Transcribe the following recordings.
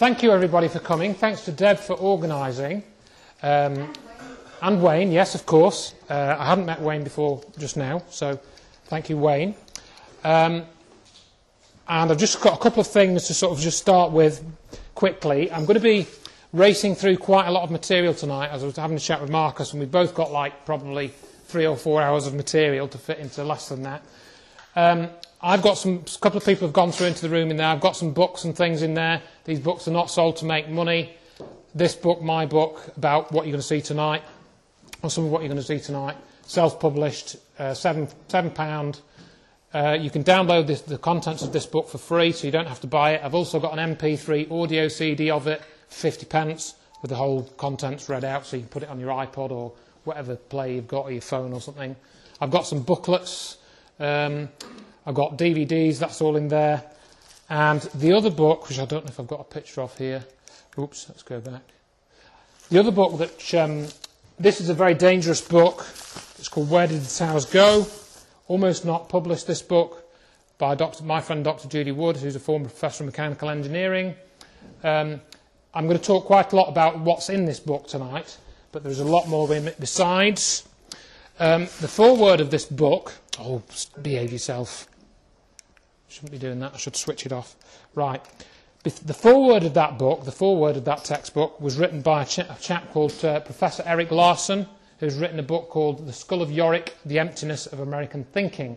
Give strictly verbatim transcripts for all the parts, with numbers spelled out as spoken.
thank you everybody for coming. Thanks to Deb for organising. Um, and Wayne, yes, of course. Uh, I hadn't met Wayne before just now, so thank you, Wayne. Um, and I've just got a couple of things to sort of just start with quickly. I'm going to be racing through quite a lot of material tonight, as I was having a chat with Marcus, and we've both got like probably three or four hours of material to fit into less than that. Um, I've got some, a couple of people have gone through into the room in there. I've got some books and things in there. These books are not sold to make money. This book, my book, about what you're going to see tonight, or some of what you're going to see tonight, self-published, uh, seven, seven pound. Uh, you can download this, the contents of this book for free, so you don't have to buy it. I've also got an M P three audio C D of it, fifty pence, with the whole contents read out, so you can put it on your iPod or whatever player you've got, or your phone or something. I've got some booklets. Um, I've got D V Ds, that's all in there. And the other book, which I don't know if I've got a picture of here. Oops, let's go back. The other book that, um, this is a very dangerous book. It's called Where Did the Towers Go? Almost Not published, this book, by Doctor my friend Doctor Judy Wood, who's a former professor of mechanical engineering. Um, I'm going to talk quite a lot about what's in this book tonight, but there's a lot more in it besides. Um, the foreword of this book, oh, behave yourself. Shouldn't be doing that, I should switch it off. Right. The foreword of that book, the foreword of that textbook, was written by a, ch a chap called uh, Professor Eric Larson, who's written a book called The Skull of Yorick, The Emptiness of American Thinking.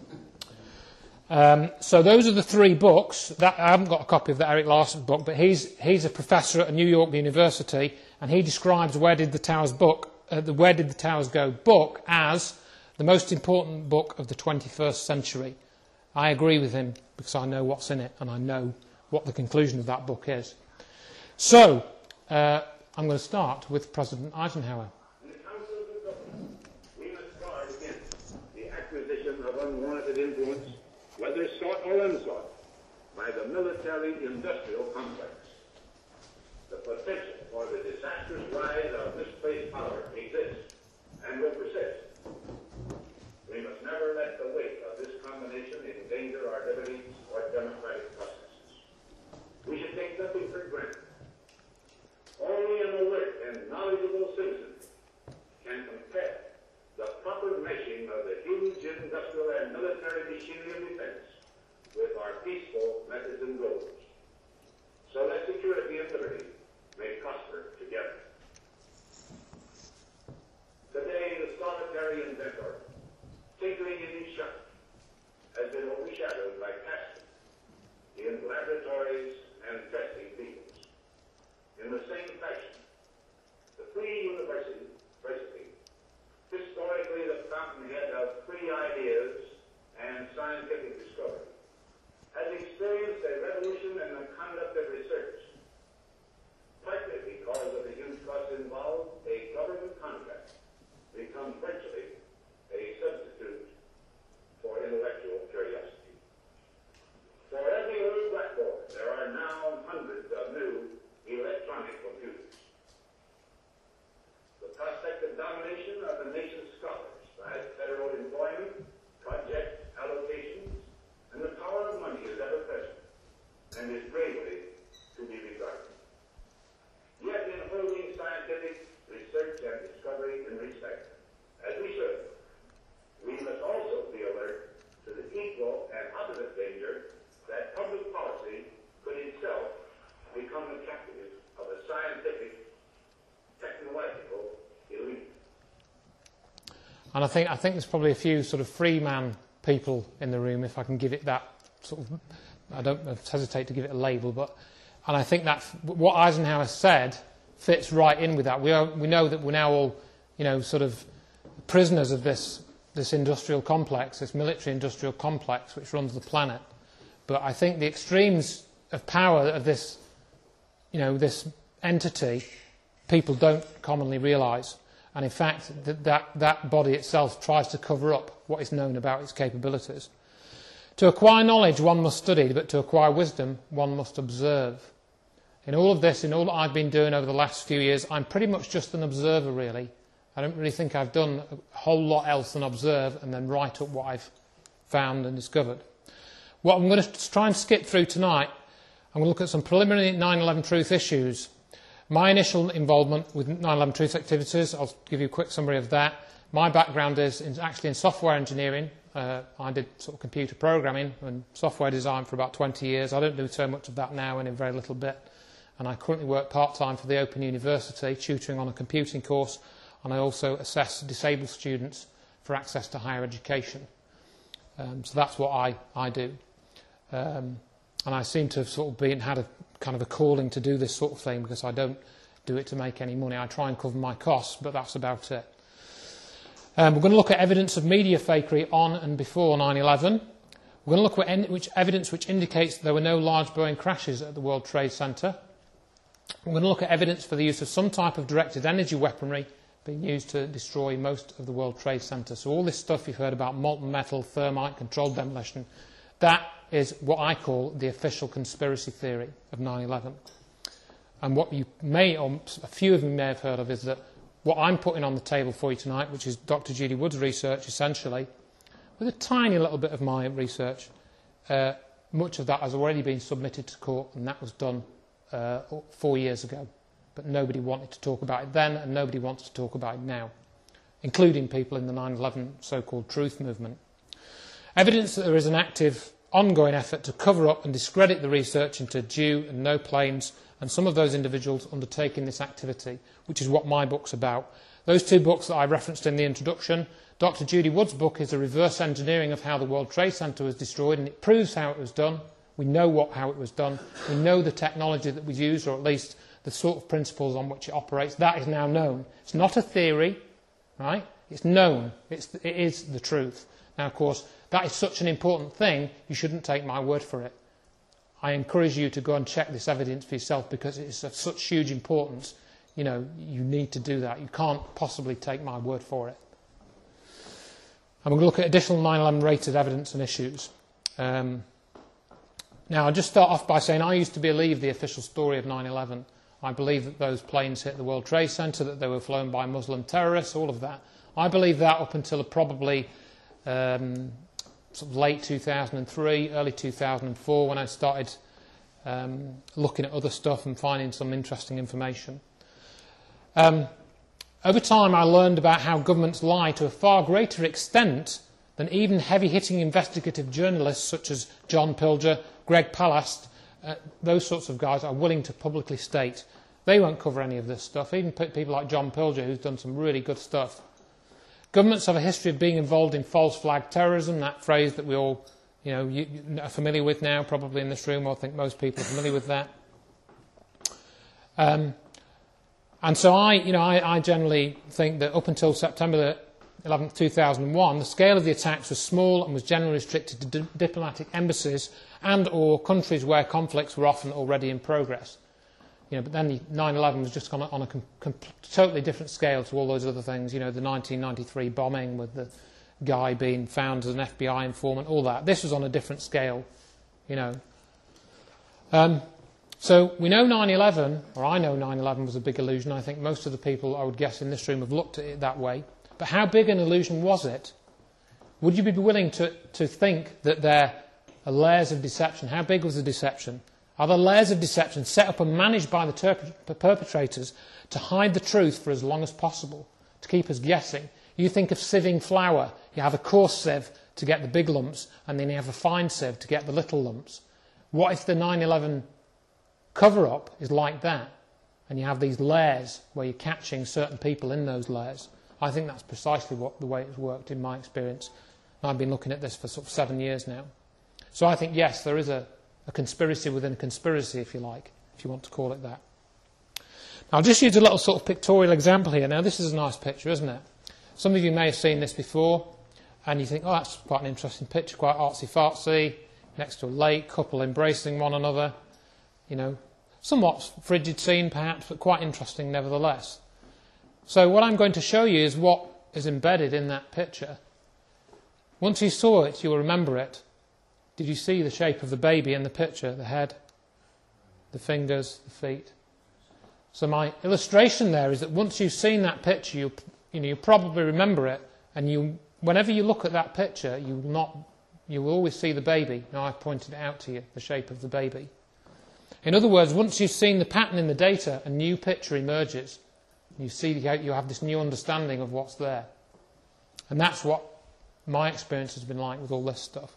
Um, so those are the three books. That, I haven't got a copy of the Eric Larson book, but he's, he's a professor at New York University, and he describes Where Did the Towers book, uh, the Where Did the Towers Go book as the most important book of the twenty-first century. I agree with him because I know what's in it and I know what the conclusion of that book is. So, uh, I'm going to start with President Eisenhower. In the Council of the Government, we must guard against the acquisition of unwanted influence, whether sought or unsought, by the military-industrial complex. The potential for the disastrous rise of misplaced power exists and will persist. We must never let the weight of this combination endanger our liberties or democratic processes. We should take nothing for granted. Only an alert and knowledgeable citizen can compare the proper meshing of the huge industrial and military machinery of defense with our peaceful methods and goals, so that security and liberty may prosper together. Today, the solitary inventor, tinkering in his shop, has been overshadowed by casting in laboratories and testing fields. In the same fashion, the free university, university, historically the fountainhead of free ideas and scientific discovery, has experienced a revolution in the conduct of research. Partly because of the huge costs involved, a government contract becomes virtually a substitute for intellectual curiosity. For every old blackboard, there are now hundreds of new electronic computers. The prospect of domination of the nation's scholars by federal employment, project allocations, and the power of money is ever present and is gravely to be regarded. Yet in holding scientific research and discovery in respect, as we should, we must also be alert to the equal and opposite danger that public policy could itself become the captive of a scientific, technological elite. And I think, I think there's probably a few sort of free man people in the room, if I can give it that sort of, I don't hesitate to give it a label, but, and I think that what Eisenhower said fits right in with that. We, are, we know that we're now all, you know, sort of prisoners of this, this industrial complex, this military-industrial complex which runs the planet. But I think the extremes of power of this, you know, this entity, people don't commonly realise. And in fact, that, that, that body itself tries to cover up what is known about its capabilities. To acquire knowledge, one must study, but to acquire wisdom, one must observe. In all of this, in all that I've been doing over the last few years, I'm pretty much just an observer, really. I don't really think I've done a whole lot else than observe and then write up what I've found and discovered. What I'm going to try and skip through tonight, I'm going to look at some preliminary nine eleven Truth issues. My initial involvement with nine eleven Truth activities, I'll give you a quick summary of that. My background is in, actually in software engineering. Uh, I did sort of computer programming and software design for about twenty years. I don't do so much of that now, and in very little bit. And I currently work part-time for the Open University, tutoring on a computing course, and I also assess disabled students for access to higher education. Um, so that's what I, I do. Um, and I seem to have sort of been, had a kind of a calling to do this sort of thing, because I don't do it to make any money. I try and cover my costs, but that's about it. Um, we're going to look at evidence of media fakery on and before nine eleven. We're going to look at en which evidence which indicates there were no large Boeing crashes at the World Trade Center. We're going to look at evidence for the use of some type of directed energy weaponry being used to destroy most of the World Trade Center. So all this stuff you've heard about, molten metal, thermite, controlled demolition, that is what I call the official conspiracy theory of nine eleven. And what you may, or a few of you may have heard of, is that what I'm putting on the table for you tonight, which is Doctor Judy Wood's research, essentially, with a tiny little bit of my research, uh, much of that has already been submitted to court, and that was done uh, four years ago. But nobody wanted to talk about it then, and nobody wants to talk about it now, including people in the nine eleven so-called truth movement. Evidence that there is an active, ongoing effort to cover up and discredit the research into due and no planes, and some of those individuals undertaking this activity, which is what my book's about. Those two books that I referenced in the introduction, Doctor Judy Wood's book is a reverse engineering of how the World Trade Center was destroyed, and it proves how it was done. We know what, how it was done. We know the technology that was used, or at least the sort of principles on which it operates. That is now known. It's not a theory, right? It's known. It's, it is the truth. Now, of course, that is such an important thing, you shouldn't take my word for it. I encourage you to go and check this evidence for yourself, because it is of such huge importance. You know, you need to do that. You can't possibly take my word for it. And we're going to look at additional nine eleven rated evidence and issues. Um, now, I'll just start off by saying I used to believe the official story of nine eleven. I believe that those planes hit the World Trade Center, that they were flown by Muslim terrorists, all of that. I believed that up until probably um, sort of late two thousand three, early two thousand four, when I started um, looking at other stuff and finding some interesting information. Um, over time, I learned about how governments lie to a far greater extent than even heavy-hitting investigative journalists such as John Pilger, Greg Palast, uh, those sorts of guys are willing to publicly state. They won't cover any of this stuff, even people like John Pilger, who's done some really good stuff. Governments have a history of being involved in false flag terrorism, that phrase that we all you know, you, you are familiar with now, probably in this room, or I think most people are familiar with that. Um, and so I, you know, I, I generally think that up until September eleventh, two thousand one, the scale of the attacks was small and was generally restricted to di diplomatic embassies and or countries where conflicts were often already in progress. You know, but then nine eleven was just on a, on a com com totally different scale to all those other things. You know, the nineteen ninety-three bombing with the guy being found as an F B I informant, all that. This was on a different scale, you know. Um, so we know nine eleven, or I know nine eleven was a big illusion. I think most of the people, I would guess, in this room have looked at it that way. But how big an illusion was it? Would you be willing to, to think that there are layers of deception? How big was the deception? Are there layers of deception set up and managed by the perpetrators to hide the truth for as long as possible, to keep us guessing? You think of sieving flour. You have a coarse sieve to get the big lumps, and then you have a fine sieve to get the little lumps. What if the nine eleven cover-up is like that, and you have these layers where you're catching certain people in those layers? I think that's precisely what the way it's worked in my experience. And I've been looking at this for sort of seven years now. So I think, yes, there is a, a conspiracy within a conspiracy, if you like, if you want to call it that. Now, I'll just use a little sort of pictorial example here. Now, this is a nice picture, isn't it? Some of you may have seen this before, and you think, oh, that's quite an interesting picture, quite artsy-fartsy, next to a lake, couple embracing one another. You know, somewhat frigid scene, perhaps, but quite interesting nevertheless. So what I'm going to show you is what is embedded in that picture. Once you saw it, you'll remember it. Did you see the shape of the baby in the picture? The head, the fingers, the feet. So my illustration there is that once you've seen that picture, you'll, you know, you'll probably remember it, and you, whenever you look at that picture, you will not, you will always see the baby. Now I've pointed it out to you, the shape of the baby. In other words, once you've seen the pattern in the data, a new picture emerges. You see, you have this new understanding of what's there. And that's what my experience has been like with all this stuff.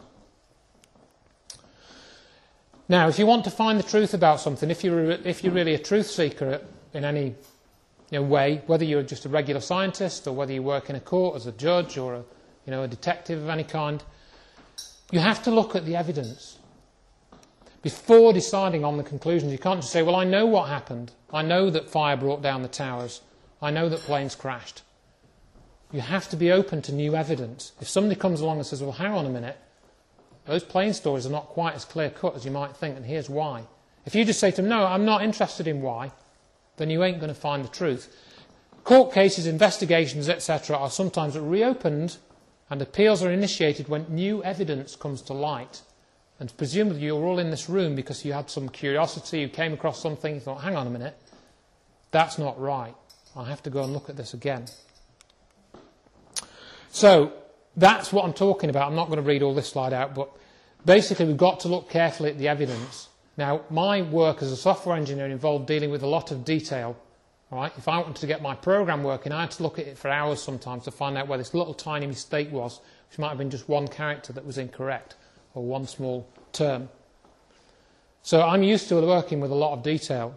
Now, if you want to find the truth about something, if you're, if you're really a truth seeker in any you know, way, whether you're just a regular scientist or whether you work in a court as a judge or a, you know, a detective of any kind, you have to look at the evidence before deciding on the conclusions. You can't just say, well, I know what happened. I know that fire brought down the towers. I know that planes crashed. You have to be open to new evidence. If somebody comes along and says, well, hang on a minute, those plane stories are not quite as clear-cut as you might think, and here's why. If you just say to them, no, I'm not interested in why, then you ain't going to find the truth. Court cases, investigations, et cetera are sometimes reopened and appeals are initiated when new evidence comes to light. And presumably you're all in this room because you had some curiosity, you came across something, you thought, hang on a minute, that's not right. I have to go and look at this again. So that's what I'm talking about. I'm not going to read all this slide out, but basically we've got to look carefully at the evidence. Now, my work as a software engineer involved dealing with a lot of detail. All right? If I wanted to get my program working, I had to look at it for hours sometimes to find out where this little tiny mistake was, which might have been just one character that was incorrect, or one small term. So I'm used to working with a lot of detail.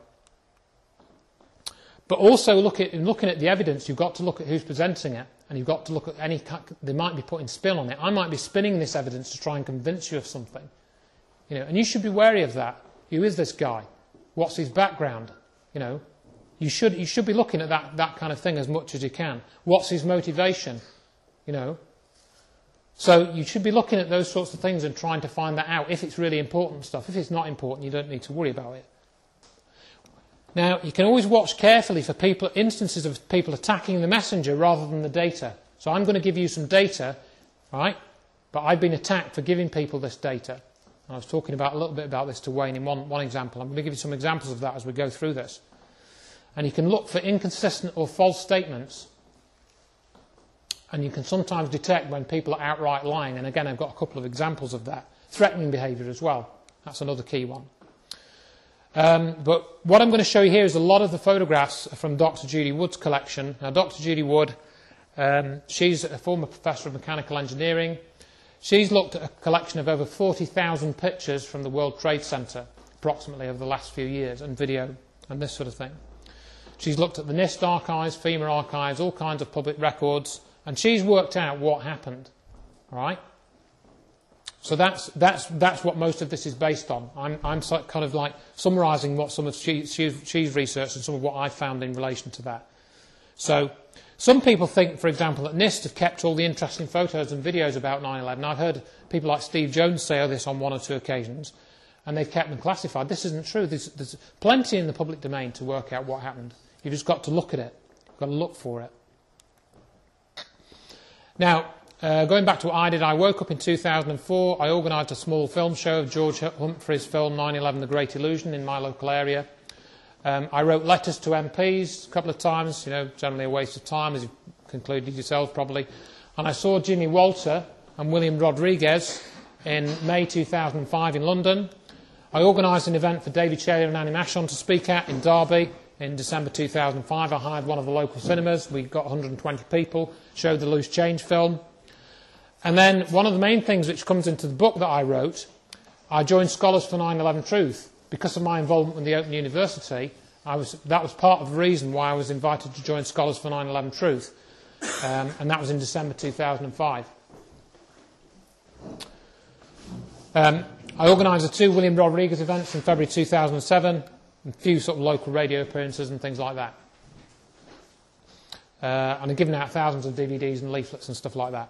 But also look at, in looking at the evidence, you've got to look at who's presenting it, and you've got to look at any, they might be putting spin on it. I might be spinning this evidence to try and convince you of something. You know, and you should be wary of that. Who is this guy? What's his background? You know, you should, you should be looking at that, that kind of thing as much as you can. What's his motivation? You know, so you should be looking at those sorts of things and trying to find that out if it's really important stuff. If it's not important, you don't need to worry about it. Now, you can always watch carefully for people, instances of people attacking the messenger rather than the data. So I'm going to give you some data, right? But I've been attacked for giving people this data. I was talking about a little bit about this to Wayne in one, one example. I'm going to give you some examples of that as we go through this. And you can look for inconsistent or false statements. And you can sometimes detect when people are outright lying. And again, I've got a couple of examples of that. Threatening behaviour as well. That's another key one. Um, but what I'm going to show you here is a lot of the photographs from Doctor Judy Wood's collection. Now, Doctor Judy Wood, um, she's a former professor of mechanical engineering. She's looked at a collection of over forty thousand pictures from the World Trade Center, approximately over the last few years, and video, and this sort of thing. She's looked at the NIST archives, FEMA archives, all kinds of public records, and she's worked out what happened. All right? So that's, that's, that's what most of this is based on. I'm, I'm kind of like summarising what some of she, she's, she's researched and some of what I've found in relation to that. So some people think, for example, that NIST have kept all the interesting photos and videos about nine eleven. I've heard people like Steve Jones say this on one or two occasions, and they've kept them classified. This isn't true. There's, there's plenty in the public domain to work out what happened. You've just got to look at it. You've got to look for it. Now, Uh, going back to what I did, I woke up in two thousand four. I organised a small film show of George Humphrey's film nine eleven The Great Illusion in my local area. Um, I wrote letters to M Ps a couple of times, you know, generally a waste of time, as you've concluded yourself probably. And I saw Jimmy Walter and William Rodriguez in May two thousand five in London. I organised an event for David Shayler and Annie Mashon to speak at in Derby in December two thousand five. I hired one of the local cinemas. We got one hundred twenty people, showed the Loose Change film. And then one of the main things which comes into the book that I wrote, I joined Scholars for nine eleven Truth. Because of my involvement with the Open University, I was, that was part of the reason why I was invited to join Scholars for nine eleven Truth. Um, and that was in December two thousand five. Um, I organised the two William Rodriguez events in February two thousand seven, and a few sort of local radio appearances and things like that. Uh, and I've given out thousands of D V Ds and leaflets and stuff like that.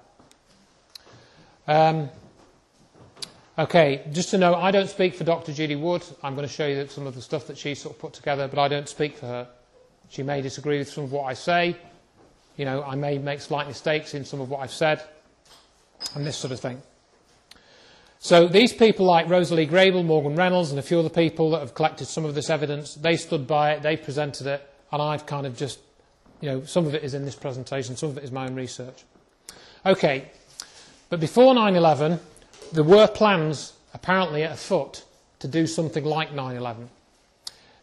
Um, okay, just to know, I don't speak for Doctor Judy Wood. I'm going to show you some of the stuff that she sort of put together, but I don't speak for her. She may disagree with some of what I say. You know, I may make slight mistakes in some of what I've said, and this sort of thing. So these people like Rosalie Grable, Morgan Reynolds, and a few other people that have collected some of this evidence, they stood by it, they presented it, and I've kind of just, you know, some of it is in this presentation, some of it is my own research. Okay. But before nine eleven, there were plans apparently afoot to do something like nine eleven.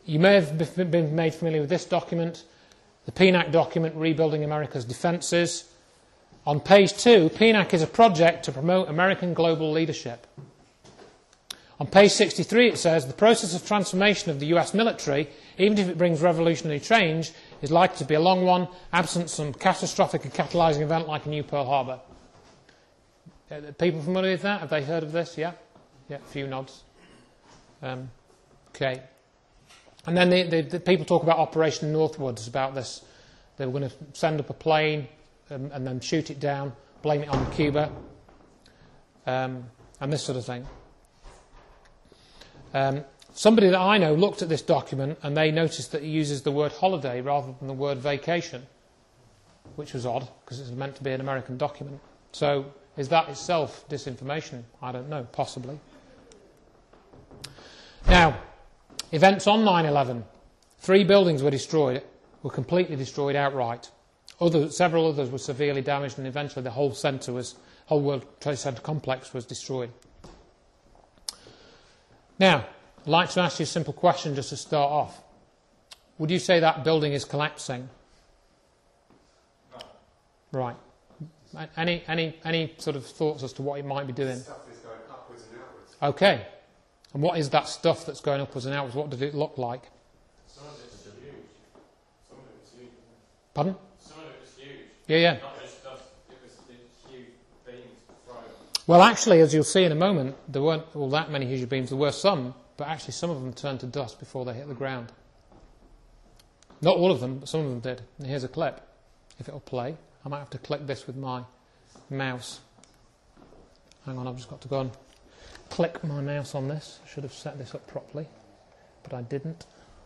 You may have been made familiar with this document, the P N A C document, Rebuilding America's Defences. On page two, P N A C is a project to promote American global leadership. On page sixty-three it says, the process of transformation of the U S military, even if it brings revolutionary change, is likely to be a long one, absent some catastrophic and catalysing event like a new Pearl Harbor. Uh, people familiar with that? Have they heard of this? Yeah? Yeah, a few nods. Um, okay. And then the, the, the people talk about Operation Northwoods, about this. They were going to send up a plane um, and then shoot it down, blame it on Cuba, um, and this sort of thing. Um, somebody that I know looked at this document and they noticed that it uses the word holiday rather than the word vacation, which was odd because it's meant to be an American document. So is that itself disinformation? I don't know, possibly. Now, events on nine eleven. Three buildings were destroyed, were completely destroyed outright. Other, several others were severely damaged, and eventually the whole centre was, whole World Trade Center complex was destroyed. Now, I'd like to ask you a simple question just to start off. Would you say that building is collapsing? No. Right. Any, any, any sort of thoughts as to what it might be doing? Stuff is going upwards and outwards. Okay. And what is that stuff that's going upwards and outwards? What does it look like? Some of it's huge. Some of it's huge. Pardon? Some of it was huge. Yeah, yeah. Not just stuff, it was the huge beams thrown. Well, actually, as you'll see in a moment, there weren't all that many huge beams. There were some, but actually some of them turned to dust before they hit the ground. Not all of them, but some of them did. And here's a clip. If it'll play. I might have to click this with my mouse. Hang on, I've just got to go and click my mouse on this. I should have set this up properly, but I didn't.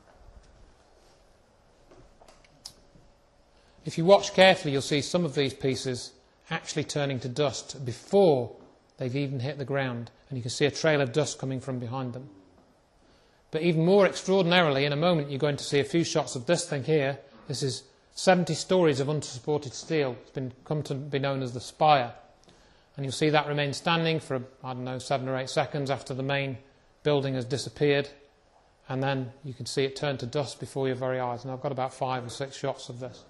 If you watch carefully, you'll see some of these pieces actually turning to dust before they've even hit the ground, and you can see a trail of dust coming from behind them. But even more extraordinarily, in a moment you're going to see a few shots of this thing here. This is seventy stories of unsupported steel. It's been come to be known as the spire. And you'll see that remain standing for, I don't know, seven or eight seconds after the main building has disappeared. And then you can see it turn to dust before your very eyes. And I've got about five or six shots of this.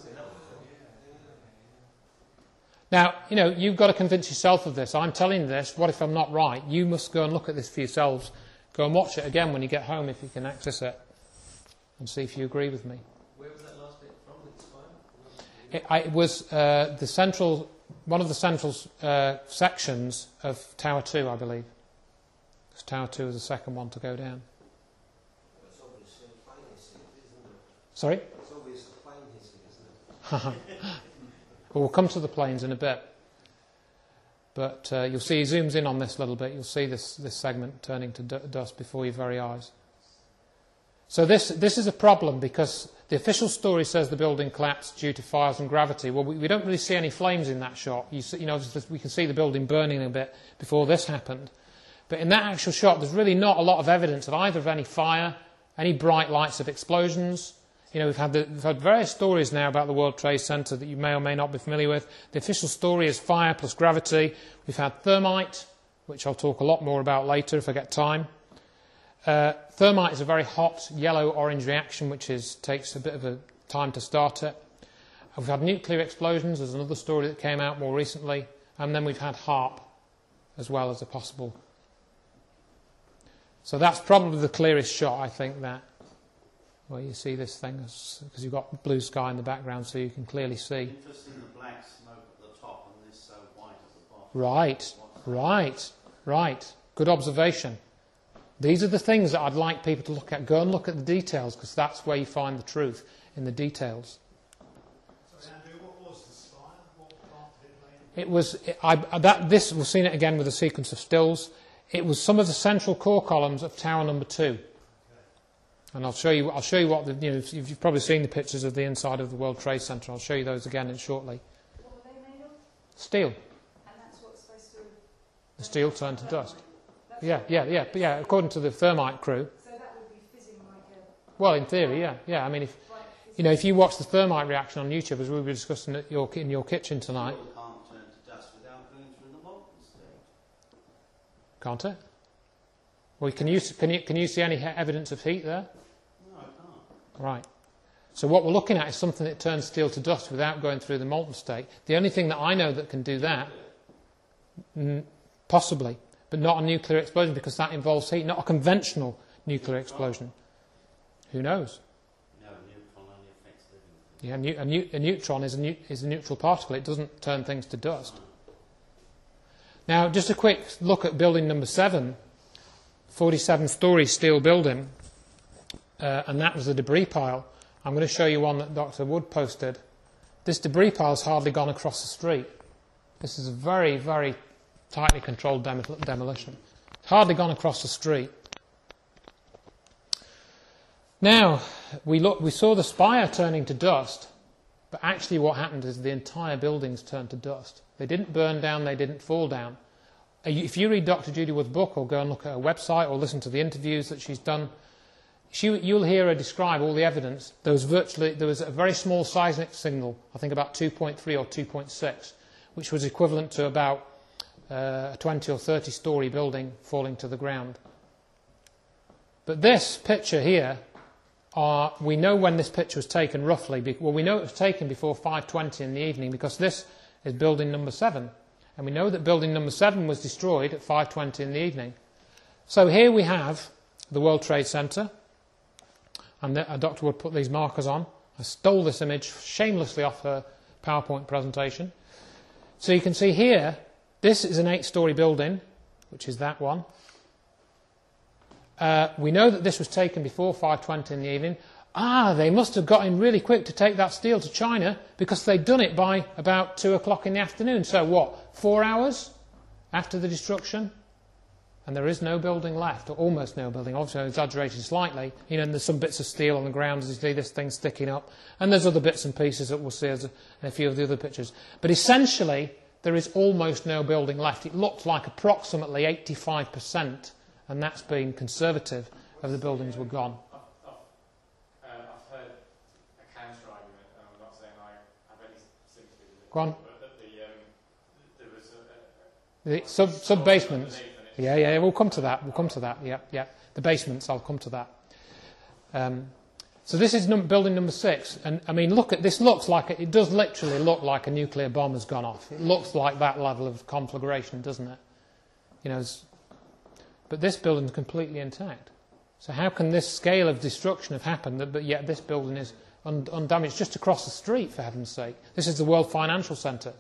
Now, you know, you've got to convince yourself of this. I'm telling you this. What if I'm not right? You must go and look at this for yourselves. Go and watch it again when you get home if you can access it. And see if you agree with me. Where was that last bit from? The spire? It, I, it was uh, the central, one of the central uh, sections of Tower two, I believe. Because Tower two is the second one to go down. It's obviously a plane hissing, isn't it? Sorry? It's obviously a plane hissing, isn't it? Well, we'll come to the planes in a bit. But uh, you'll see, he zooms in on this a little bit. You'll see this, this segment turning to d dust before your very eyes. So this, this is a problem because the official story says the building collapsed due to fires and gravity. Well, we, we don't really see any flames in that shot. You, see, you know, we can see the building burning a bit before this happened. But in that actual shot, there's really not a lot of evidence of either of any fire, any bright lights of explosions. You know, we've had, the, we've had various stories now about the World Trade Center that you may or may not be familiar with. The official story is fire plus gravity. We've had thermite, which I'll talk a lot more about later if I get time. Uh, thermite is a very hot yellow-orange reaction which is, takes a bit of a time to start it. We've had nuclear explosions. There's another story that came out more recently. And then we've had HAARP as well as a possible. So that's probably the clearest shot, I think, that. Well, you see this thing, because you've got blue sky in the background, so you can clearly see. Interesting, the black smoke at the top and this so white at the bottom. Right, right, right. Good observation. These are the things that I'd like people to look at. Go and look at the details, because that's where you find the truth, in the details. So, Andrew, what was the spire? What part did it lay in? It was, I, that, this, we've seen it again with a sequence of stills. It was some of the central core columns of tower number two. And I'll show you. I'll show you what the. You know, you've probably seen the pictures of the inside of the World Trade Center. I'll show you those again in shortly. What were they made of? Steel. And that's what's supposed to. The steel turned to dust. That's Yeah, what- yeah, yeah, but yeah. According to the thermite crew. So that would be fizzing like a. Well, in theory, yeah, yeah. I mean, if Right, you know, if you watch the thermite reaction on YouTube, as we were discussing at your in your kitchen tonight, Steel can't turn to dust without going through the molten state. can't it? Well, can you can you can you see any he- evidence of heat there? Right. So what we're looking at is something that turns steel to dust without going through the molten state. The only thing that I know that can do that, mm, possibly, but not a nuclear explosion because that involves heat, not a conventional nuclear explosion. Who knows? No, a neutron only affects living things. Yeah, a, nu- a neutron is a, nu- is a neutral particle. It doesn't turn things to dust. Now, just a quick look at building number seven, forty-seven storey steel building, uh, and that was the debris pile. I'm going to show you one that Doctor Wood posted. This debris pile has hardly gone across the street. This is a very, very tightly controlled dem- demolition. Hardly gone across the street. Now, we, look, we saw the spire turning to dust, but actually what happened is the entire buildings turned to dust. They didn't burn down, they didn't fall down. If you read Doctor Judy Wood's book or go and look at her website or listen to the interviews that she's done, she, you'll hear her describe all the evidence. There was virtually there was a very small seismic signal, I think about two point three or two point six, which was equivalent to about uh, a twenty or thirty storey building falling to the ground. But this picture here, are, we know when this picture was taken roughly. Well, we know it was taken before five twenty in the evening because this is building number seven. And we know that building number seven was destroyed at five twenty in the evening. So here we have the World Trade Center. And the, uh, Doctor Wood put these markers on. I stole this image shamelessly off her PowerPoint presentation. So you can see here, this is an eight-storey building, which is that one. Uh, we know that this was taken before five twenty in the evening. Ah, they must have got in really quick to take that steel to China because they'd done it by about two o'clock in the afternoon. So what, four hours after the destruction? And there is no building left, or almost no building. Obviously, I exaggerated slightly. You know, and there's some bits of steel on the ground as you see this thing sticking up. And there's other bits and pieces that we'll see as a, in a few of the other pictures. But essentially, there is almost no building left. It looked like approximately eighty-five percent, and that's being conservative, of the buildings were gone. I've, I've, uh, I've heard a counter argument, and I'm not saying I have any sympathy with it. Go on. But that the, um, there was a, a The sub, sub basements. underneath and it's- Yeah, yeah, we'll come to that. We'll come to that. Yeah, yeah. The basements, I'll come to that. Um, so this is num- building number six, and I mean, look at this. Looks like it, it does literally look like a nuclear bomb has gone off. It looks like that level of conflagration, doesn't it? You know, it's, but this building is completely intact. So how can this scale of destruction have happened, but yet this building is un- undamaged just across the street? For heaven's sake, this is the World Financial Centre.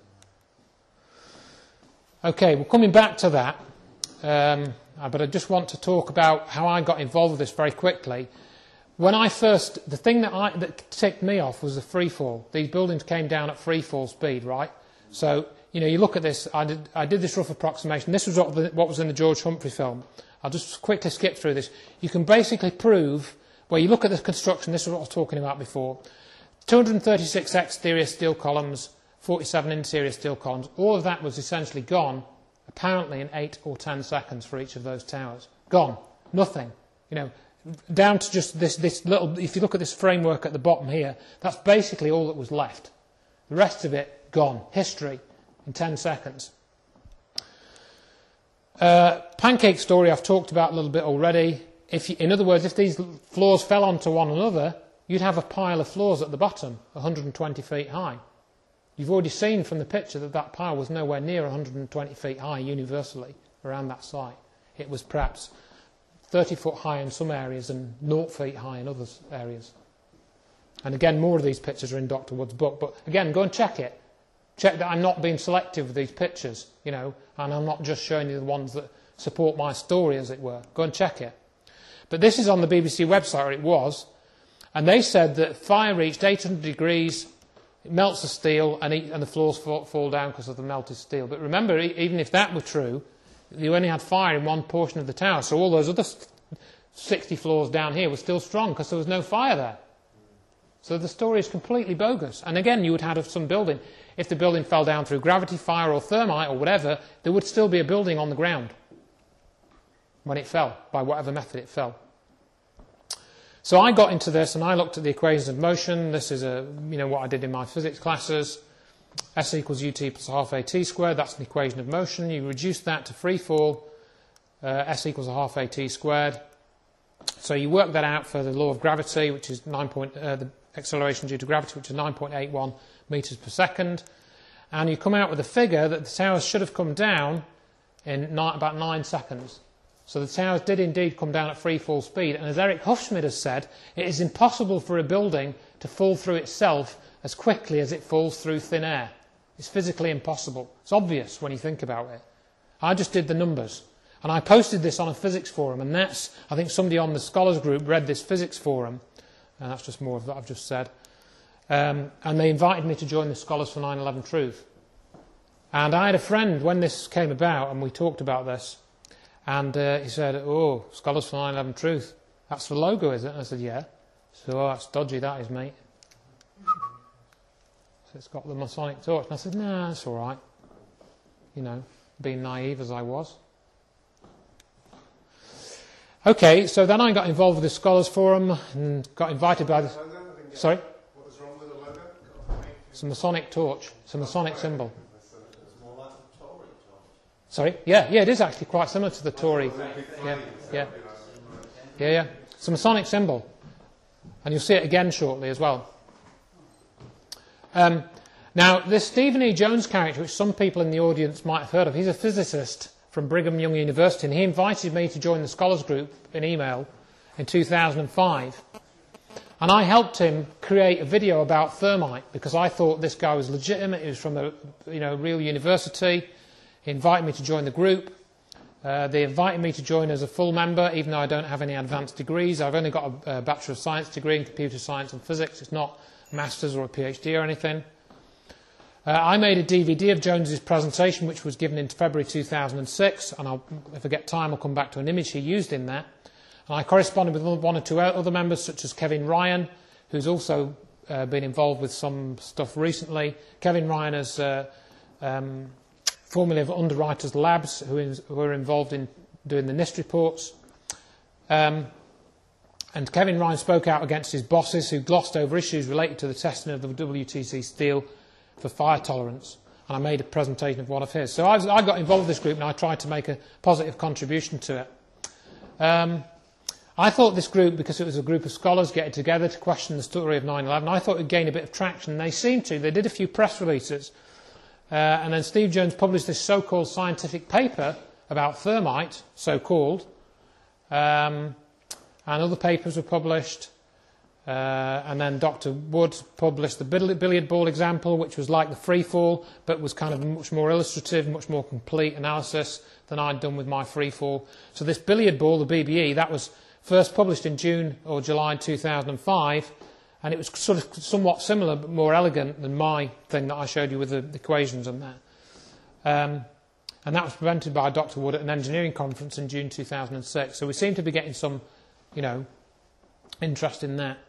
Okay, well, coming back to that. Um, but I just want to talk about how I got involved with this very quickly. When I first, the thing that, I, that ticked me off was the free fall. These buildings came down at free fall speed, right? So, you know, you look at this, I did, I did this rough approximation. This was what, the, what was in the George Humphrey film. I'll just quickly skip through this. You can basically prove, well, you look at the construction, this is what I was talking about before. two hundred thirty-six exterior steel columns, forty-seven interior steel columns. All of that was essentially gone apparently in eight or ten seconds for each of those towers. Gone. Nothing. You know, down to just this, this little, if you look at this framework at the bottom here, that's basically all that was left. The rest of it, gone. History in ten seconds. Uh, pancake story I've talked about a little bit already. If you, in other words, if these floors fell onto one another, you'd have a pile of floors at the bottom, one hundred twenty feet high. You've already seen from the picture that that pile was nowhere near one hundred twenty feet high universally around that site. It was perhaps thirty foot high in some areas and zero feet high in other areas. And again, more of these pictures are in Doctor Wood's book. But again, go and check it. Check that I'm not being selective with these pictures, you know, and I'm not just showing you the ones that support my story, as it were. Go and check it. But this is on the B B C website, or it was, and they said that fire reached eight hundred degrees. It melts the steel and, it, and the floors fall, fall down because of the melted steel. But remember, even if that were true, you only had fire in one portion of the tower. So all those other sixty floors down here were still strong because there was no fire there. So the story is completely bogus. And again, you would have some building. If the building fell down through gravity, fire or thermite or whatever, there would still be a building on the ground when it fell, by whatever method it fell. So I got into this and I looked at the equations of motion. This is a, you know, what I did in my physics classes. S equals ut plus half at squared. That's an equation of motion. You reduce that to free fall. Uh, S equals a half at squared. So you work that out for the law of gravity, which is nine point, uh, the acceleration due to gravity, which is nine point eight one metres per second. And you come out with a figure that the towers should have come down in ni- about nine seconds. So the towers did indeed come down at free fall speed. And as Eric Hufschmid has said, it is impossible for a building to fall through itself as quickly as it falls through thin air. It's physically impossible. It's obvious when you think about it. I just did the numbers. And I posted this on a physics forum. And that's, I think somebody on the scholars group read this physics forum. And that's just more of what I've just said. Um, and they invited me to join the Scholars for nine eleven Truth. And I had a friend when this came about, and we talked about this, and uh, he said, oh, Scholars for nine eleven Truth, that's the logo, is it? And I said, yeah. So, oh, that's dodgy, that is, mate. So it's got the Masonic torch. And I said, nah, that's all right. You know, being naive as I was. Okay, so then I got involved with the Scholars Forum and got invited by the... Sorry? What was wrong with the logo? It's a Masonic torch. It's a Masonic symbol. It's more like a Tory torch. Sorry? Yeah, yeah, it is actually quite similar to the Tory. Yeah, yeah. Yeah, yeah. It's a Masonic symbol. And you'll see it again shortly as well. Um, now, this Stephen E. Jones character, which some people in the audience might have heard of, he's a physicist from Brigham Young University, and he invited me to join the Scholars Group in email in two thousand five. And I helped him create a video about thermite because I thought this guy was legitimate. He was from a you know real university. He invited me to join the group. Uh, they invited me to join as a full member, even though I don't have any advanced degrees. I've only got a, a Bachelor of Science degree in Computer Science and Physics. It's not a Master's or a PhD or anything. Uh, I made a D V D of Jones's presentation, which was given in February two thousand six, and I'll, if I get time, I'll come back to an image he used in that. And I corresponded with one or two other members, such as Kevin Ryan, who's also uh, been involved with some stuff recently. Kevin Ryan is uh, um, formerly of Underwriters Labs, who, is, who are involved in doing the NIST reports. Um, and Kevin Ryan spoke out against his bosses, who glossed over issues related to the testing of the W T C steel for fire tolerance, and I made a presentation of one of his. So I, was, I got involved with this group and I tried to make a positive contribution to it. Um, I thought this group, because it was a group of scholars getting together to question the story of nine eleven, I thought it would gain a bit of traction, and they seemed to. They did a few press releases, uh, and then Steve Jones published this so-called scientific paper about thermite, so-called, um, and other papers were published. Uh, and then Doctor Wood published the billiard ball example, which was like the free fall, but was kind of much more illustrative, much more complete analysis than I'd done with my free fall. So this billiard ball, the B B E, that was first published in June or July two thousand five, and it was sort of somewhat similar but more elegant than my thing that I showed you with the, the equations and that. Um, and that was presented by Doctor Wood at an engineering conference in June two thousand six. So we seem to be getting some, you know, interest in that.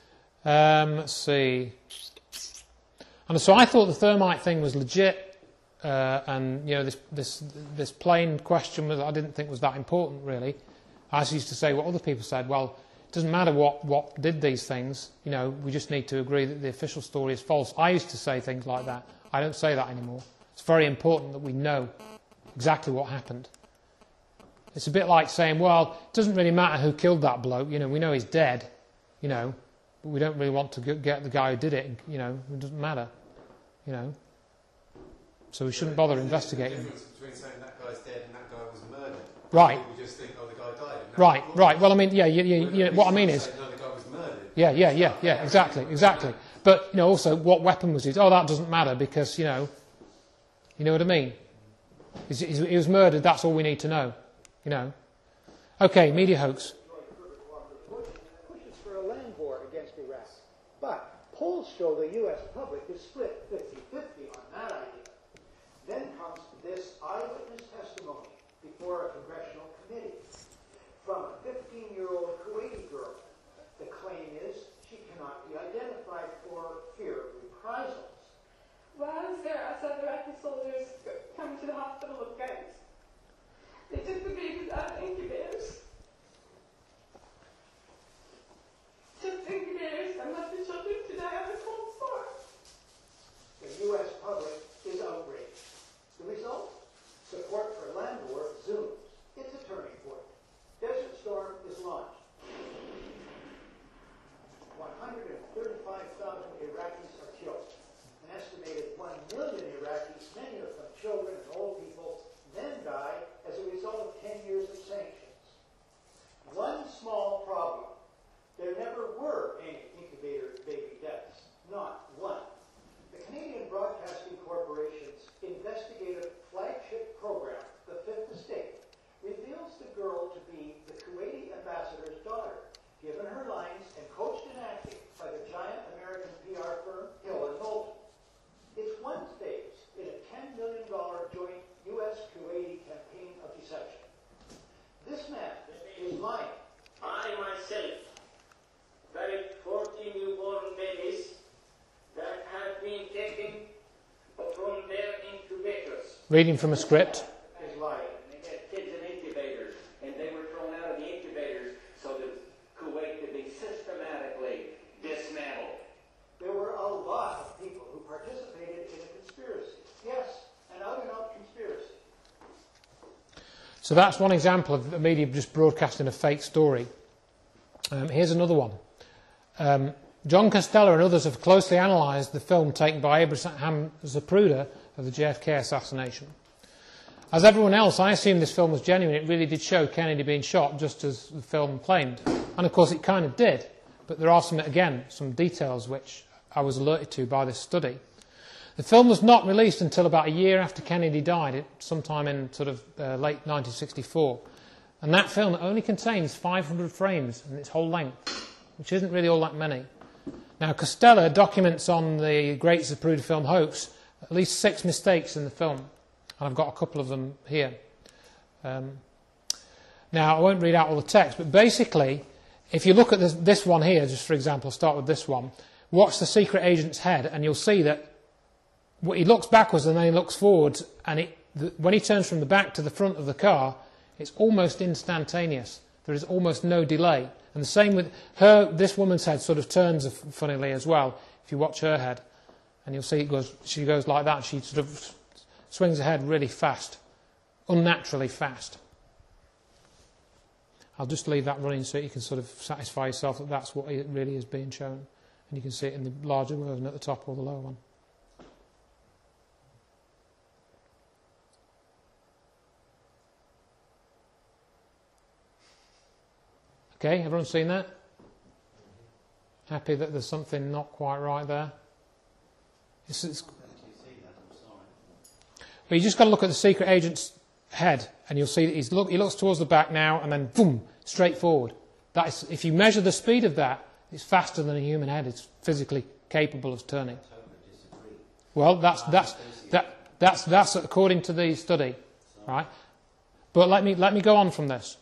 Um, let's see. And so I thought the thermite thing was legit, uh, and you know this this this plane question was I didn't think was that important really. I used to say what other people said. Well, it doesn't matter what what did these things. You know, we just need to agree that the official story is false. I used to say things like that. I don't say that anymore. It's very important that we know exactly what happened. It's a bit like saying, well, it doesn't really matter who killed that bloke. You know, we know he's dead. You know. But we don't really want to get the guy who did it, you know, it doesn't matter, you know. So we shouldn't bother investigating. There's a difference between saying that guy's dead and that guy was murdered. Right. People just think, oh, the guy died. Right, right. Well, I mean, yeah, you, you, you, what I mean is... No, the guy was murdered. Yeah, yeah, yeah, yeah, exactly, exactly. But, you know, also, what weapon was it? Oh, that doesn't matter because, you know, you know what I mean? He was murdered, that's all we need to know, you know. Okay, media hoax. Polls show the U S public is split fifty fifty on that idea. Then comes this eyewitness testimony before a congressional committee from a fifteen-year-old Kuwaiti girl. The claim is she cannot be identified for fear of reprisals. While I was there, I saw the Iraqi soldiers come to the hospital with guns. They took the babies out of incubators. Took the incubators and left the children to die on a cold floor. The U S public is outraged. The result? Support for land war zooms. It's a turning point. Desert Storm is launched. reading from a script. Is lying. They had kids in incubators, and they were thrown out of the incubators so that Kuwait could be systematically dismantled. There were a lot of people who participated in a conspiracy. Yes, an out-and-out conspiracy. So that's one example of the media just broadcasting a fake story. Um, here's another one. Um, John Costello and others have closely analysed the film taken by Abraham Zapruder of the J F K assassination. As everyone else, I assumed this film was genuine. It really did show Kennedy being shot just as the film claimed. And of course it kind of did. But there are some, again, some details which I was alerted to by this study. The film was not released until about a year after Kennedy died, it, sometime in sort of uh, late nineteen sixty-four. And that film only contains five hundred frames in its whole length, which isn't really all that many. Now, Costello documents on the Great Zapruder film hoax at least six mistakes in the film, and I've got a couple of them here. Um, now, I won't read out all the text, but basically, if you look at this, this one here, just for example, I'll start with this one, watch the secret agent's head, and you'll see that he looks backwards and then he looks forwards, and it, the, when he turns from the back to the front of the car, it's almost instantaneous. There is almost no delay. And the same with her, this woman's head sort of turns funnily as well, if you watch her head. And you'll see it goes, she goes like that, she sort of swings her head really fast, unnaturally fast. I'll just leave that running so you can sort of satisfy yourself that that's what it really is being shown. And you can see it in the larger version at the top or the lower one. Okay, everyone seen that? Happy that there's something not quite right there? It's, it's, but you just got to look at the secret agent's head, and you'll see that he's look, he looks towards the back now, and then boom, straight forward. That is, if you measure the speed of that, it's faster than a human head. It's physically capable of turning. Well, that's that's that that's that's according to the study, right? But let me let me go on from this.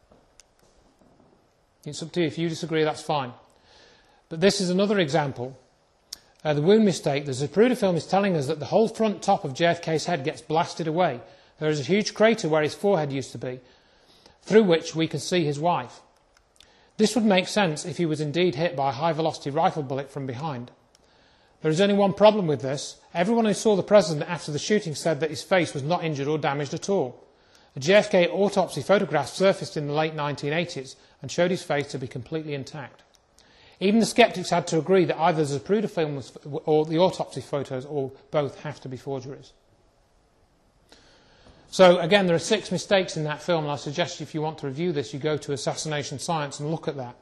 It's up to you. If you disagree, that's fine. But this is another example. Uh, the wound mistake. The Zapruder film is telling us that the whole front top of J F K's head gets blasted away. There is a huge crater where his forehead used to be, through which we can see his wife. This would make sense if he was indeed hit by a high-velocity rifle bullet from behind. There is only one problem with this. Everyone who saw the president after the shooting said that his face was not injured or damaged at all. A J F K autopsy photograph surfaced in the late nineteen eighties and showed his face to be completely intact. Even the sceptics had to agree that either the Zapruder film was, or the autopsy photos or both have to be forgeries. So again, there are six mistakes in that film, and I suggest if you want to review this, you go to Assassination Science and look at that.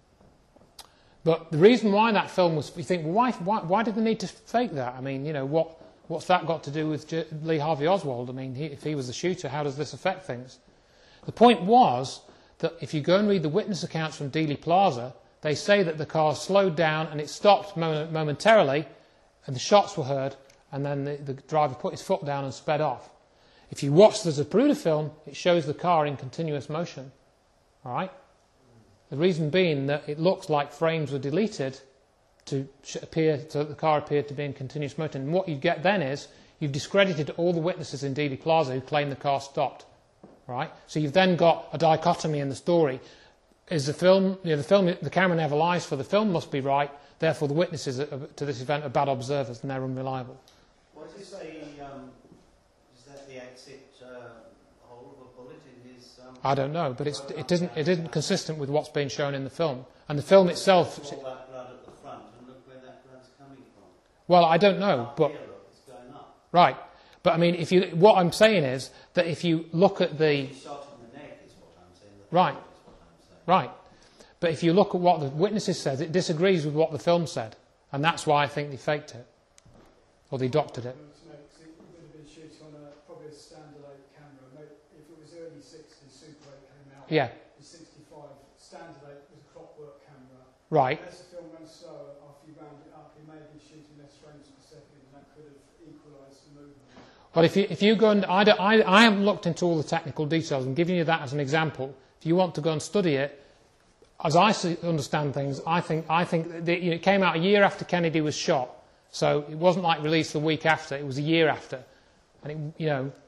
But the reason why that film was, you think, well, why, why, why did they need to fake that? I mean, you know, what, what's that got to do with J- Lee Harvey Oswald? I mean, he, if he was the shooter, how does this affect things? The point was that if you go and read the witness accounts from Dealey Plaza, they say that the car slowed down and it stopped moment, momentarily, and the shots were heard, and then the, the driver put his foot down and sped off. If you watch the Zapruder film, it shows the car in continuous motion. All right? The reason being that it looks like frames were deleted to appear, so that the car appeared to be in continuous motion. And what you get then is you've discredited all the witnesses in Dealey Plaza who claim the car stopped. Right? So you've then got a dichotomy in the story. Is the film, you know, the film, the camera never lies, for the film must be right. Therefore, the witnesses to this event are bad observers and they're unreliable. What does he say? Um, is that the exit uh, hole of a bullet in his? Um, I don't know, but it's, it isn't it isn't consistent with what's being shown in the film. And the film itself. All that blood at the front, and look where that blood's coming from. Well, I don't know, but Here, look, it's going up. right. But I mean, if you, what I'm saying is that if you look at the He's shot in the neck, is what I'm saying. The right. is what I'm saying. Right. But if you look at what the witnesses said, it disagrees with what the film said. And that's why I think they faked it. Or they doctored it. It would have been shooting on a, probably a standard eight camera. If it was early sixties, Super eight came out. Yeah. In sixty-five, standard eight was a clockwork camera. Right. As the film went slower, after you round it up, you may have been shooting less frames per second, and that could have equalised the movement. But if you, if you go and, I, don't, I, I haven't looked into all the technical details. I'm giving you that as an example. If you want to go and study it, as I see, understand things, I think, I think that, you know, it came out a year after Kennedy was shot. So it wasn't like released the week after, it was a year after. And, it, you know,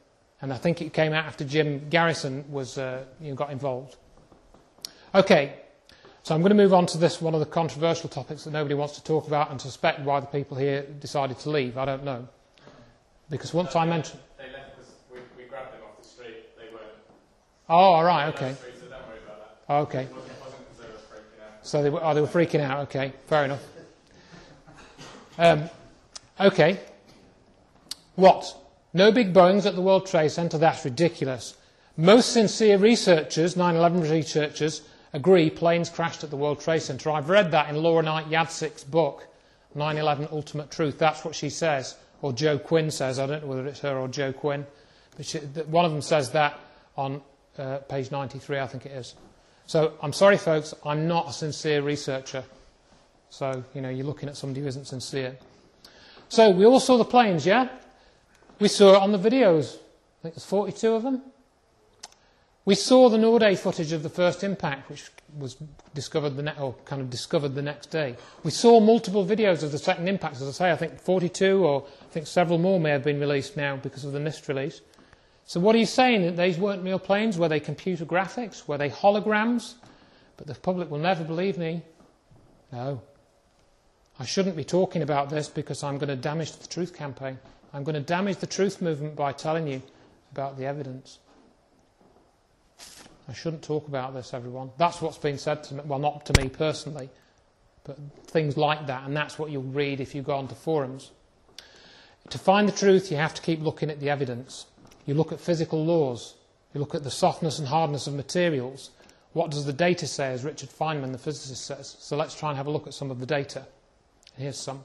And I think it came out after Jim Garrison was, uh, you know, got involved. Okay, so I'm going to move on to this, one of the controversial topics that nobody wants to talk about, and suspect why the people here decided to leave. I don't know. Because once no, I they mentioned... They left us, we, we grabbed them off the street. They weren't... Oh, all right, okay. Street, so don't worry about that. Oh, okay. It wasn't, it wasn't because they were freaking out. So they were, oh, they were freaking out. Okay, fair enough. Um, okay. What? No big bones at the World Trade Center? That's ridiculous. Most sincere researchers, nine eleven researchers, agree planes crashed at the World Trade Center. I've read that in Laura Knight Yadsik's book, nine eleven Ultimate Truth. That's what she says, or Joe Quinn says. I don't know whether it's her or Joe Quinn. But she, one of them says that on uh, page ninety-three, I think it is. So I'm sorry, folks, I'm not a sincere researcher. So, you know, you're looking at somebody who isn't sincere. So we all saw the planes, yeah? We saw it on the videos. I think there's forty-two of them. We saw the Nordé footage of the first impact, which was discovered the ne- or kind of discovered the next day. We saw multiple videos of the second impact. As I say, I think forty-two, or I think several more may have been released now because of the NIST release. So what are you saying? That these weren't real planes? Were they computer graphics? Were they holograms? But the public will never believe me. No. I shouldn't be talking about this because I'm going to damage the Truth Campaign. I'm going to damage the Truth Movement by telling you about the evidence. I shouldn't talk about this, everyone. That's what's been said to me. Well, not to me personally, but things like that. And that's what you'll read if you go onto forums. To find the truth, you have to keep looking at the evidence. You look at physical laws. You look at the softness and hardness of materials. What does the data say, as Richard Feynman, the physicist, says? So let's try and have a look at some of the data. Here's some.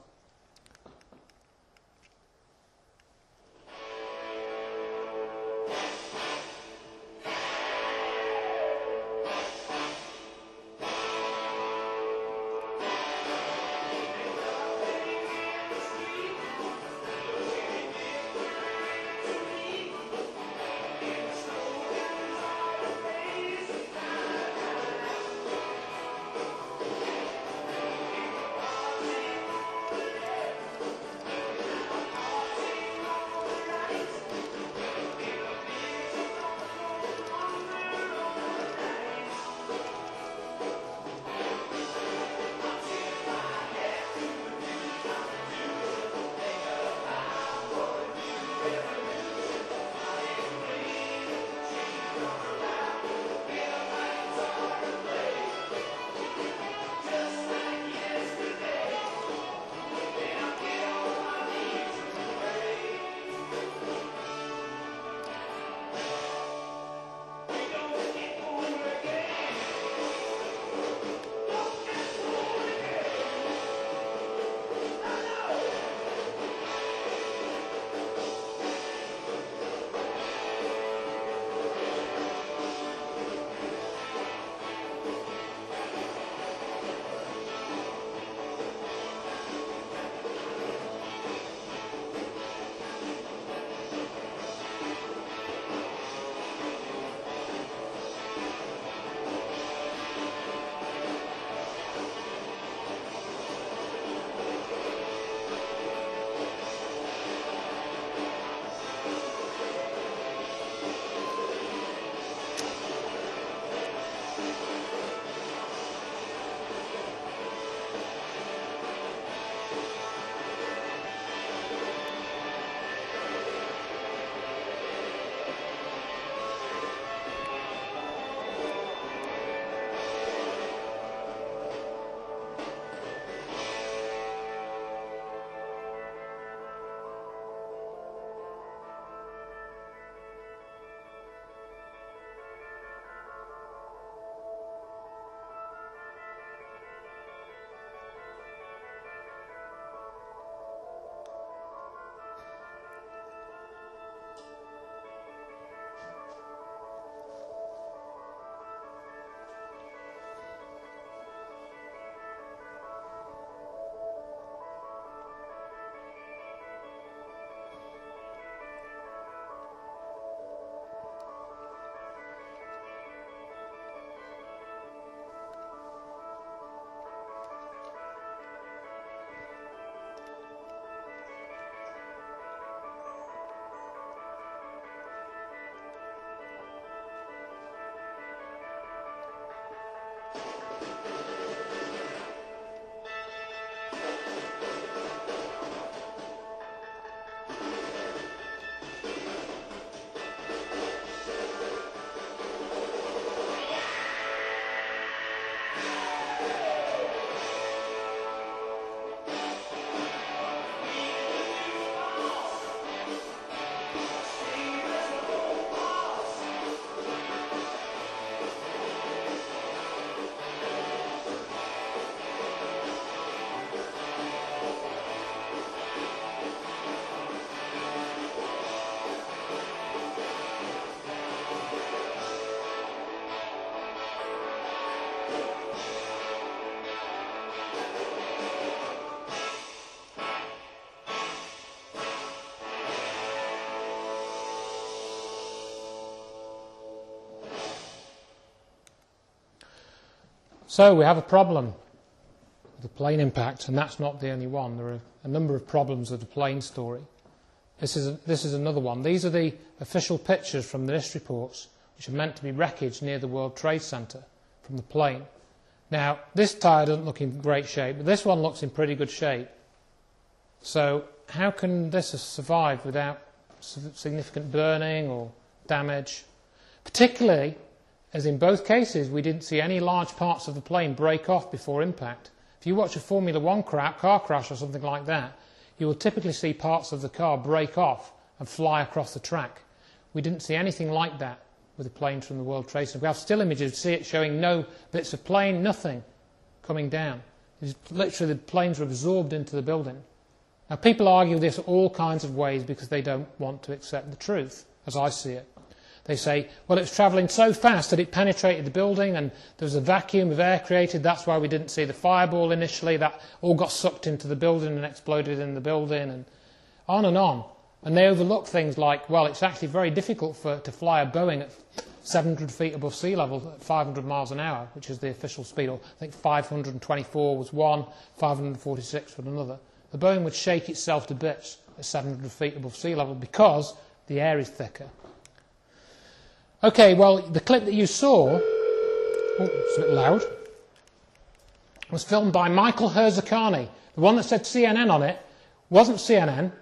So we have a problem with the plane impact, and that's not the only one. There are a number of problems with the plane story. This is, a, this is another one. These are the official pictures from the NIST reports, which are meant to be wreckage near the World Trade Center from the plane. Now, this tyre doesn't look in great shape, but this one looks in pretty good shape. So how can this have survived without significant burning or damage? Particularly, as in both cases, we didn't see any large parts of the plane break off before impact. If you watch a Formula One car crash or something like that, you will typically see parts of the car break off and fly across the track. We didn't see anything like that with the planes from the World Trade Center. We have still images to see it showing no bits of plane, nothing coming down. It's literally, the planes were absorbed into the building. Now, people argue this all kinds of ways because they don't want to accept the truth, as I see it. They say, well, it was travelling so fast that it penetrated the building and there was a vacuum of air created. That's why we didn't see the fireball initially. That all got sucked into the building and exploded in the building, and on and on. And they overlook things like, well, it's actually very difficult for, to fly a Boeing at seven hundred feet above sea level at five hundred miles an hour, which is the official speed. Or I think five hundred twenty-four was one, five hundred forty-six was another. The Boeing would shake itself to bits at seven hundred feet above sea level because the air is thicker. Okay, well, the clip that you saw, oh, it's a bit loud, was filmed by Michael Herzakani. The one that said C N N on it wasn't C N N.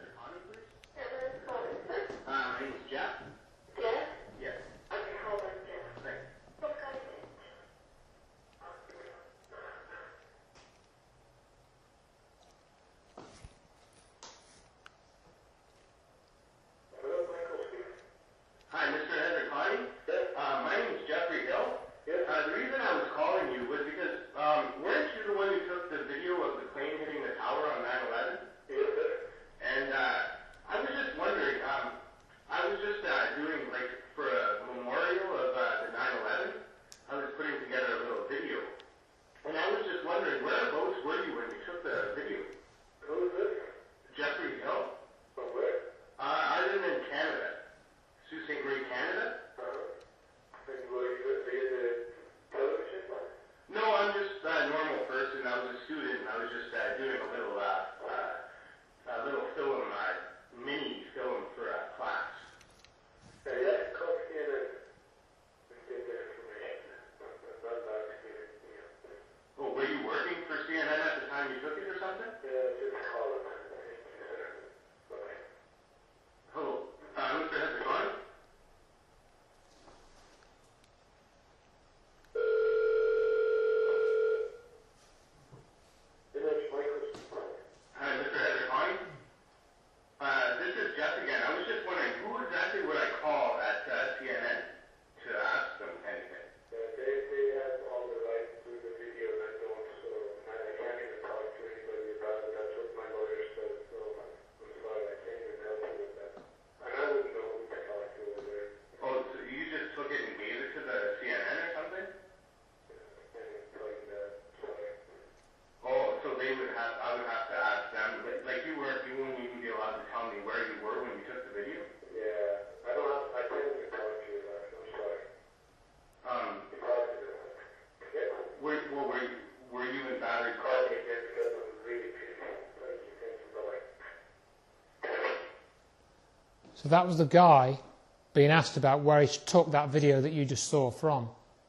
So that was the guy being asked about where he took that video that you just saw from.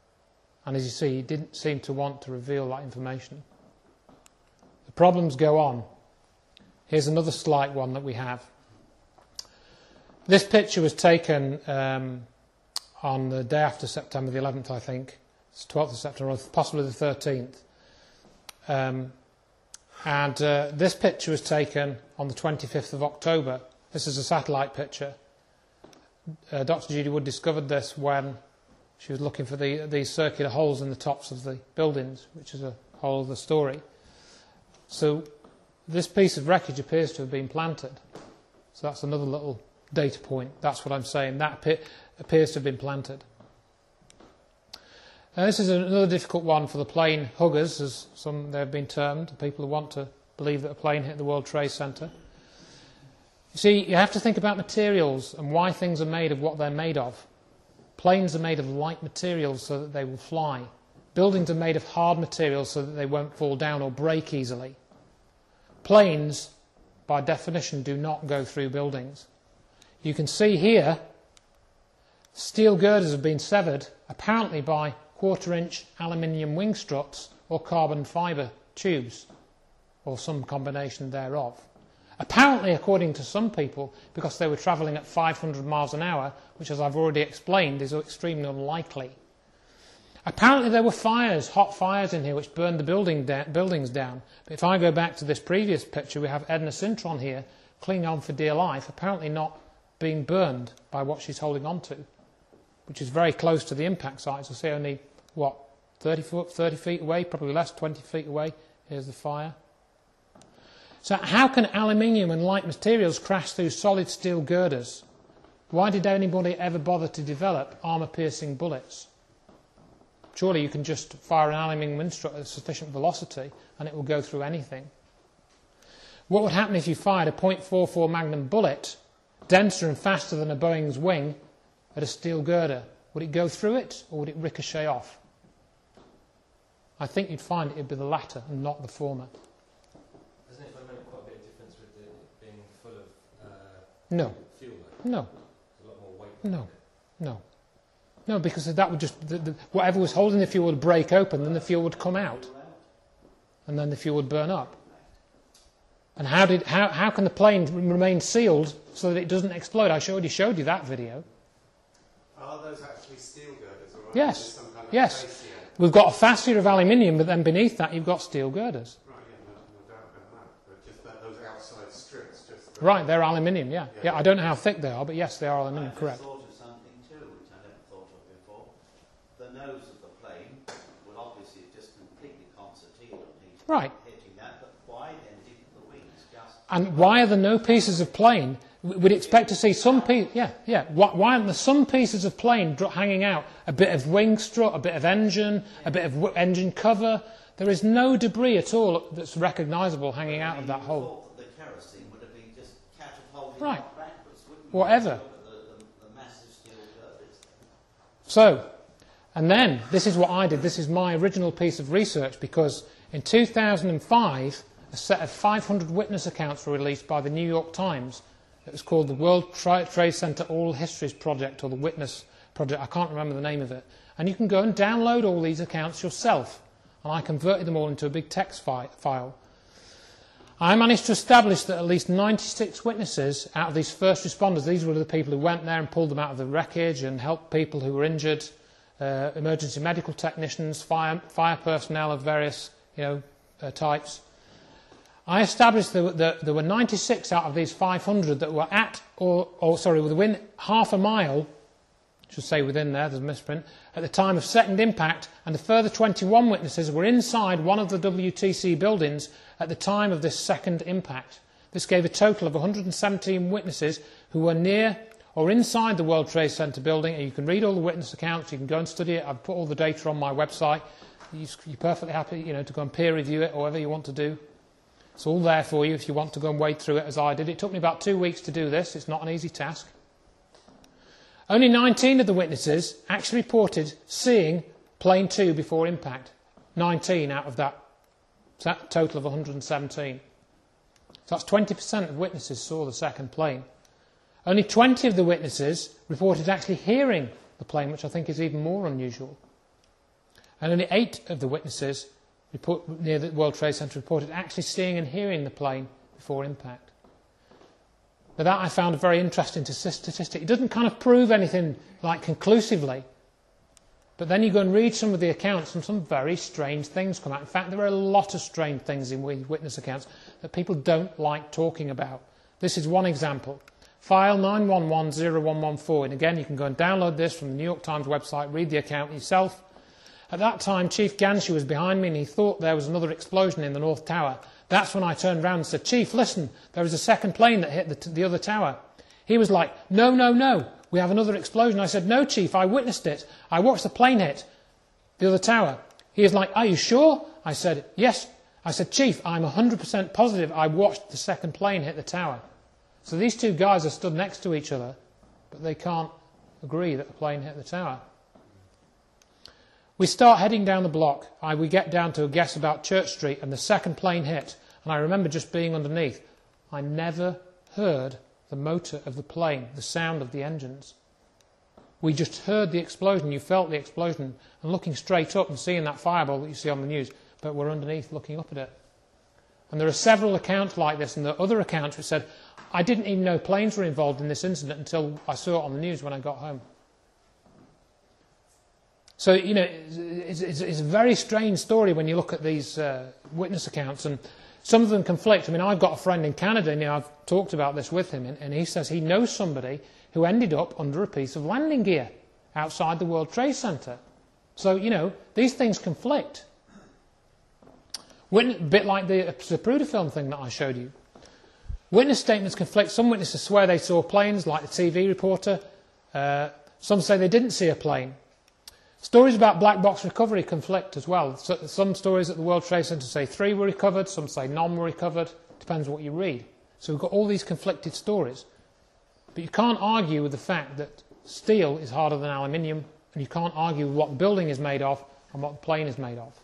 And as you see, he didn't seem to want to reveal that information. The problems go on. Here's another slight one that we have. This picture was taken um, on the day after September the eleventh, I think. It's twelfth of September, or possibly the thirteenth. Um, and uh, this picture was taken on the twenty-fifth of October. This is a satellite picture. Uh, Doctor Judy Wood discovered this when she was looking for the, these circular holes in the tops of the buildings, which is a whole other story. So this piece of wreckage appears to have been planted. So that's another little data point. That's what I'm saying. That appears to have been planted. Now, this is another difficult one for the plane huggers, as some they've been termed, people who want to believe that a plane hit the World Trade Center. You see, you have to think about materials and why things are made of what they're made of. Planes are made of light materials so that they will fly. Buildings are made of hard materials so that they won't fall down or break easily. Planes, by definition, do not go through buildings. You can see here, steel girders have been severed, apparently by quarter-inch aluminium wing struts or carbon fibre tubes, or some combination thereof. Apparently, according to some people, because they were travelling at five hundred miles an hour, which, as I've already explained, is extremely unlikely. Apparently there were fires, hot fires in here, which burned the building da buildings down. But if I go back to this previous picture, we have Edna Sintron here, clinging on for dear life, apparently not being burned by what she's holding on to, which is very close to the impact site. So see, only, what, thirty, foot, thirty feet away, probably less, twenty feet away. Here's the fire. So how can aluminium and light materials crash through solid steel girders? Why did anybody ever bother to develop armour-piercing bullets? Surely you can just fire an aluminium instrut at sufficient velocity and it will go through anything. What would happen if you fired a point four four Magnum bullet, denser and faster than a Boeing's wing, at a steel girder? Would it go through it or would it ricochet off? I think you'd find it would be the latter and not the former. Doesn't it make quite a bit of difference with it being full of uh, no. fuel? No. There's a lot more weight. No. No. No, because that would just, the, the, whatever was holding the fuel would break open, then the fuel would come out. And then the fuel would burn up. And how, did, how, how can the plane remain sealed so that it doesn't explode? I already showed you that video. Are those actually steel girders? Or Yes. Some kind of Yes. fascia? We've got a fascia of aluminium, but then beneath that you've got steel girders. Right, yeah, no, no doubt about that. But just that, those outside strips. Just Right, they're aluminium, yeah. Yeah. Yeah, I don't know how thick they are, but yes, they are aluminium, I correct. just thought of something too, which I never thought of before. The nose of the plane will obviously just completely concertina on hitting, Right. hitting that, but why then didn't the wings just... And why are there no pieces of plane? We'd expect to see some pieces, yeah, yeah. Why, why aren't there some pieces of plane dro- hanging out? A bit of wing strut, a bit of engine, a bit of w- engine cover. There is no debris at all that's recognisable hanging out of that hole. thought that the kerosene would have been just catapulted Right. backwards, wouldn't you? Whatever. Over The, the, the massive steel girders. So, and then, this is what I did. This is my original piece of research, because in two thousand five, a set of five hundred witness accounts were released by the New York Times. It was called the World Trade Center Oral Histories Project, or the Witness Project. I can't remember the name of it. And you can go and download all these accounts yourself. And I converted them all into a big text fi file. I managed to establish that at least ninety-six witnesses out of these first responders, these were the people who went there and pulled them out of the wreckage and helped people who were injured, uh, emergency medical technicians, fire, fire personnel of various you know, uh, types. I established that, that there were ninety-six out of these five hundred that were at, or, or sorry, within half a mile, I should say within there, there's a misprint, at the time of second impact, and a further twenty-one witnesses were inside one of the W T C buildings at the time of this second impact. This gave a total of one hundred seventeen witnesses who were near or inside the World Trade Center building. And you can read all the witness accounts, you can go and study it. I've put all the data on my website. You're perfectly happy you know, to go and peer review it or whatever you want to do. It's all there for you if you want to go and wade through it as I did. It took me about two weeks to do this. It's not an easy task. Only nineteen of the witnesses actually reported seeing plane two before impact. nineteen out of that, that total of one hundred seventeen. So that's twenty percent of witnesses saw the second plane. Only twenty of the witnesses reported actually hearing the plane, which I think is even more unusual. And only eight of the witnesses report, near the World Trade Center reported actually seeing and hearing the plane before impact. Now that I found a very interesting statistic. It doesn't kind of prove anything like conclusively, but then you go and read some of the accounts and some very strange things come out. In fact, there are a lot of strange things in witness accounts that people don't like talking about. This is one example. File nine one one zero one one four, and again you can go and download this from the New York Times website, read the account yourself. At that time, Chief Ganshi was behind me and he thought there was another explosion in the North Tower. That's when I turned round and said, Chief, listen, there is a second plane that hit the, t the other tower. He was like, no, no, no, we have another explosion. I said, no, Chief, I witnessed it. I watched the plane hit the other tower. He was like, are you sure? I said, yes. I said, Chief, I'm one hundred percent positive I watched the second plane hit the tower. So these two guys are stood next to each other, but they can't agree that the plane hit the tower. We start heading down the block. I, we get down to a guess about Church Street, and the second plane hit. And I remember just being underneath. I never heard the motor of the plane, the sound of the engines. We just heard the explosion. You felt the explosion, and looking straight up and seeing that fireball that you see on the news. But we're underneath looking up at it. And there are several accounts like this, and there are other accounts which said, I didn't even know planes were involved in this incident until I saw it on the news when I got home. So, you know, it's, it's, it's a very strange story when you look at these uh, witness accounts, and some of them conflict. I mean, I've got a friend in Canada, and you know, I've talked about this with him, and, and he says he knows somebody who ended up under a piece of landing gear outside the World Trade Center. So, you know, these things conflict. Witness, a bit like the Zapruder film thing that I showed you. Witness statements conflict. Some witnesses swear they saw planes, like the T V reporter. Uh, some say they didn't see a plane. Stories about black box recovery conflict as well. So, some stories at the World Trade Center say three were recovered, some say none were recovered. Depends what you read. So we've got all these conflicted stories. But you can't argue with the fact that steel is harder than aluminium, and you can't argue with what the building is made of and what the plane is made of.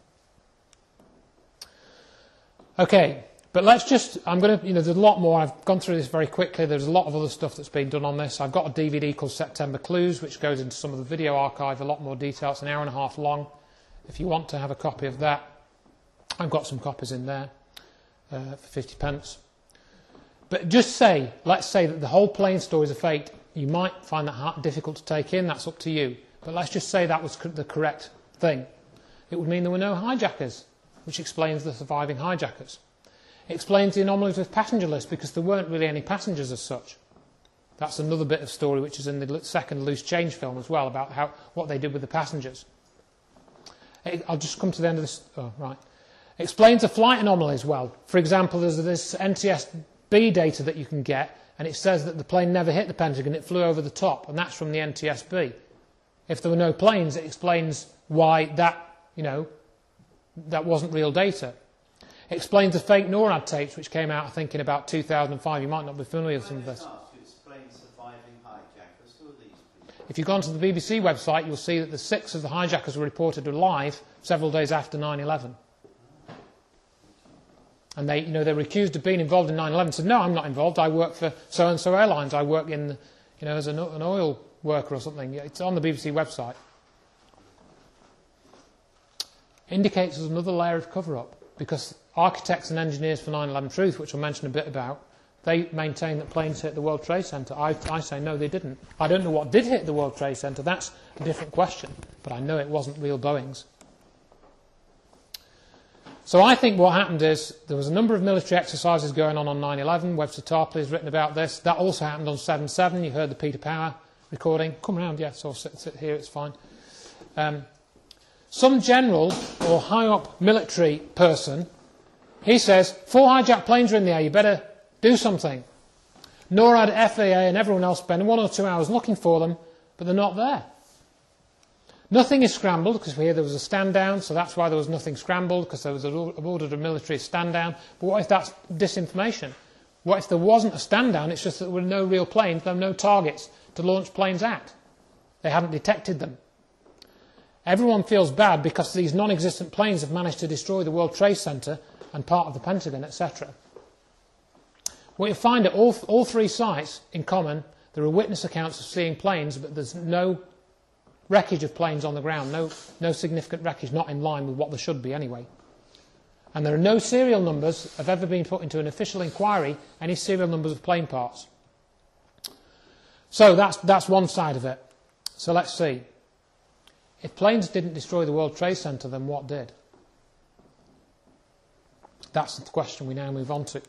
Okay, but let's just, I'm going to, you know, there's a lot more. I've gone through this very quickly. There's a lot of other stuff that's been done on this. I've got a D V D called September Clues, which goes into some of the video archive, a lot more detail. It's an hour and a half long. If you want to have a copy of that, I've got some copies in there uh, for fifty pence. But just say, let's say that the whole plane story is a fake. You might find that hard, difficult to take in. That's up to you. But let's just say that was the correct thing. It would mean there were no hijackers, which explains the surviving hijackers. It explains the anomalies with passenger lists, because there weren't really any passengers as such. That's another bit of story which is in the second Loose Change film as well, about how, what they did with the passengers. It, I'll just come to the end of this. Oh, right. It explains the flight anomalies well. For example, there's this N T S B data that you can get, and it says that the plane never hit the Pentagon, it flew over the top, and that's from the N T S B. If there were no planes, it explains why that, you know, that wasn't real data. It explains the fake NORAD tapes, which came out, I think, in about two thousand five. You might not be familiar with some of this. If you go onto the B B C website, you'll see that the six of the hijackers were reported alive several days after nine eleven. And they, you know, they were accused of being involved in nine eleven. Said, no, I'm not involved. I work for so-and-so Airlines. I work in, you know, as an, an oil worker or something. It's on the B B C website. Indicates there's another layer of cover-up, because architects and engineers for nine eleven Truth, which I'll mention a bit about, they maintain that planes hit the World Trade Center. I, I say no, they didn't. I don't know what did hit the World Trade Center. That's a different question. But I know it wasn't real Boeings. So I think what happened is there was a number of military exercises going on on nine eleven. Webster Tarpley has written about this. That also happened on seven seven. You heard the Peter Power recording. Come round, yes, or sit, sit here, it's fine. Um, some general or high-up military person, he says, four hijacked planes are in the air, you better do something. NORAD, F A A and everyone else spend one or two hours looking for them, but they're not there. Nothing is scrambled, because we hear there was a stand down, so that's why there was nothing scrambled, because there was an ordered a military stand down. But what if that's disinformation? What if there wasn't a stand down, it's just that there were no real planes, there were no targets to launch planes at? They hadn't detected them. Everyone feels bad because these non-existent planes have managed to destroy the World Trade Center and part of the Pentagon, et cetera. What you find at all, all three sites in common, there are witness accounts of seeing planes, but there's no wreckage of planes on the ground, no, no significant wreckage, not in line with what there should be anyway. And there are no serial numbers have ever been put into an official inquiry, any serial numbers of plane parts. So that's, that's one side of it. So let's see. If planes didn't destroy the World Trade Center, then what did? That's the question we now move on to.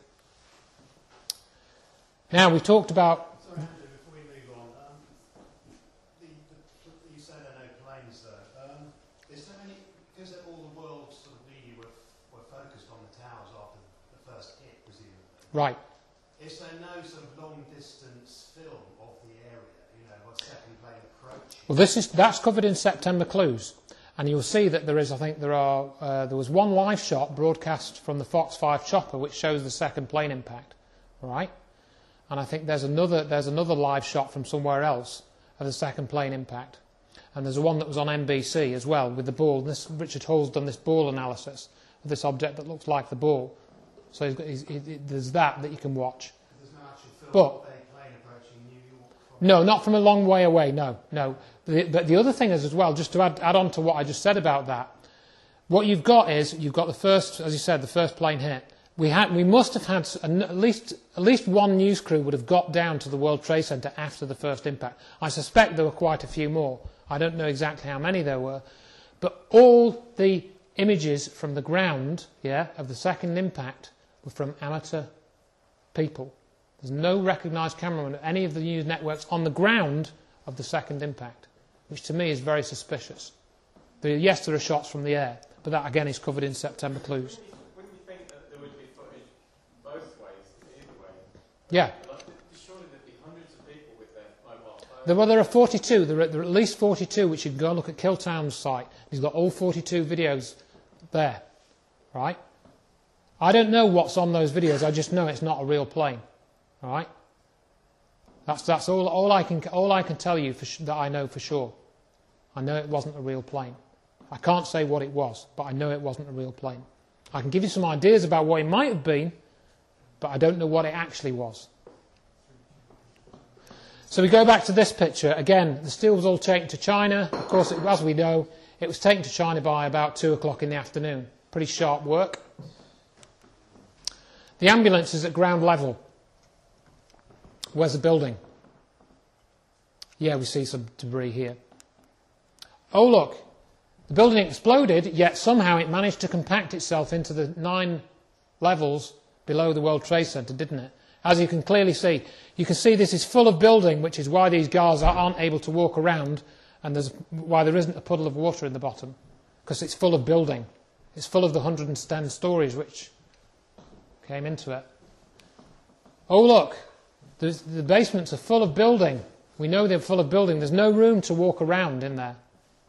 Now, we've talked about... Sorry, Andrew, before we move on, um, the, the, you say there are no planes though. Um, is there any, because all the world sort of media were, were focused on the towers after the first hit, presumably. Right. Is there no sort of long-distance film of the area, you know, of a second plane approach? Well, this is, that's covered in September Clues. And you'll see that there is, I think there are, uh, there was one live shot broadcast from the Fox five chopper which shows the second plane impact. All right? And I think there's another, there's another live shot from somewhere else of the second plane impact. And there's one that was on N B C as well with the ball. This, Richard Hall's done this ball analysis of this object that looks like the ball. So he's got, he's, he, he, there's that that you can watch. There's no actual film But, of a plane approaching New York. no, not from a long way away, no, no. The, but the other thing is as well, just to add, add on to what I just said about that, what you've got is, you've got the first, as you said, the first plane hit. We, had, we must have had, an, at, least, at least one news crew would have got down to the World Trade Center after the first impact. I suspect there were quite a few more. I don't know exactly how many there were. But all the images from the ground, yeah, of the second impact were from amateur people. There's no recognised cameraman at any of the news networks on the ground of the second impact, which to me is very suspicious. The, yes, there are shots from the air, but that again is covered in September clues. Wouldn't you think that there would be footage both ways, either way? Yeah. Like, surely there'd be hundreds of people with their mobile phones. There, well, there are forty-two. There are, there are at least forty-two, which you can go and look at Killtown's site. He's got all forty-two videos there, right? I don't know what's on those videos. I just know it's not a real plane, all right? That's that's all. All I can all I can tell you for sh that I know for sure. I know it wasn't a real plane. I can't say what it was, but I know it wasn't a real plane. I can give you some ideas about what it might have been, but I don't know what it actually was. So we go back to this picture. Again, the steel was all taken to China. Of course, it, as we know, it was taken to China by about two o'clock in the afternoon. Pretty sharp work. The ambulance is at ground level. Where's the building? Yeah, we see some debris here. Oh, look. The building exploded, yet somehow it managed to compact itself into the nine levels below the World Trade Center, didn't it? As you can clearly see. You can see this is full of building, which is why these guys aren't able to walk around, and there's why there isn't a puddle of water in the bottom, because it's full of building. It's full of the one hundred ten stories which came into it. Oh, look. There's, the basements are full of building. We know they're full of building. There's no room to walk around in there.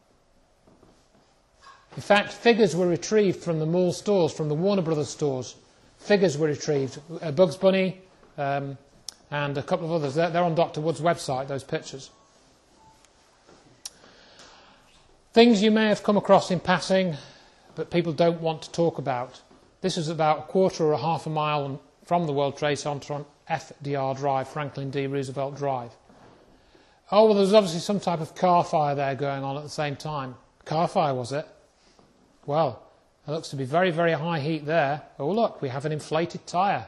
In fact, figures were retrieved from the mall stores, from the Warner Brothers stores. Figures were retrieved. Uh, Bugs Bunny um, and a couple of others. They're, they're on Doctor Wood's website, those pictures. Things you may have come across in passing, but people don't want to talk about. This is about a quarter or a half a mile from the World Trade Center on F D R Drive, Franklin D. Roosevelt Drive. Oh, well, there was obviously some type of car fire there going on at the same time. Car fire, was it? Well, there looks to be very, very high heat there. Oh, look, we have an inflated tyre.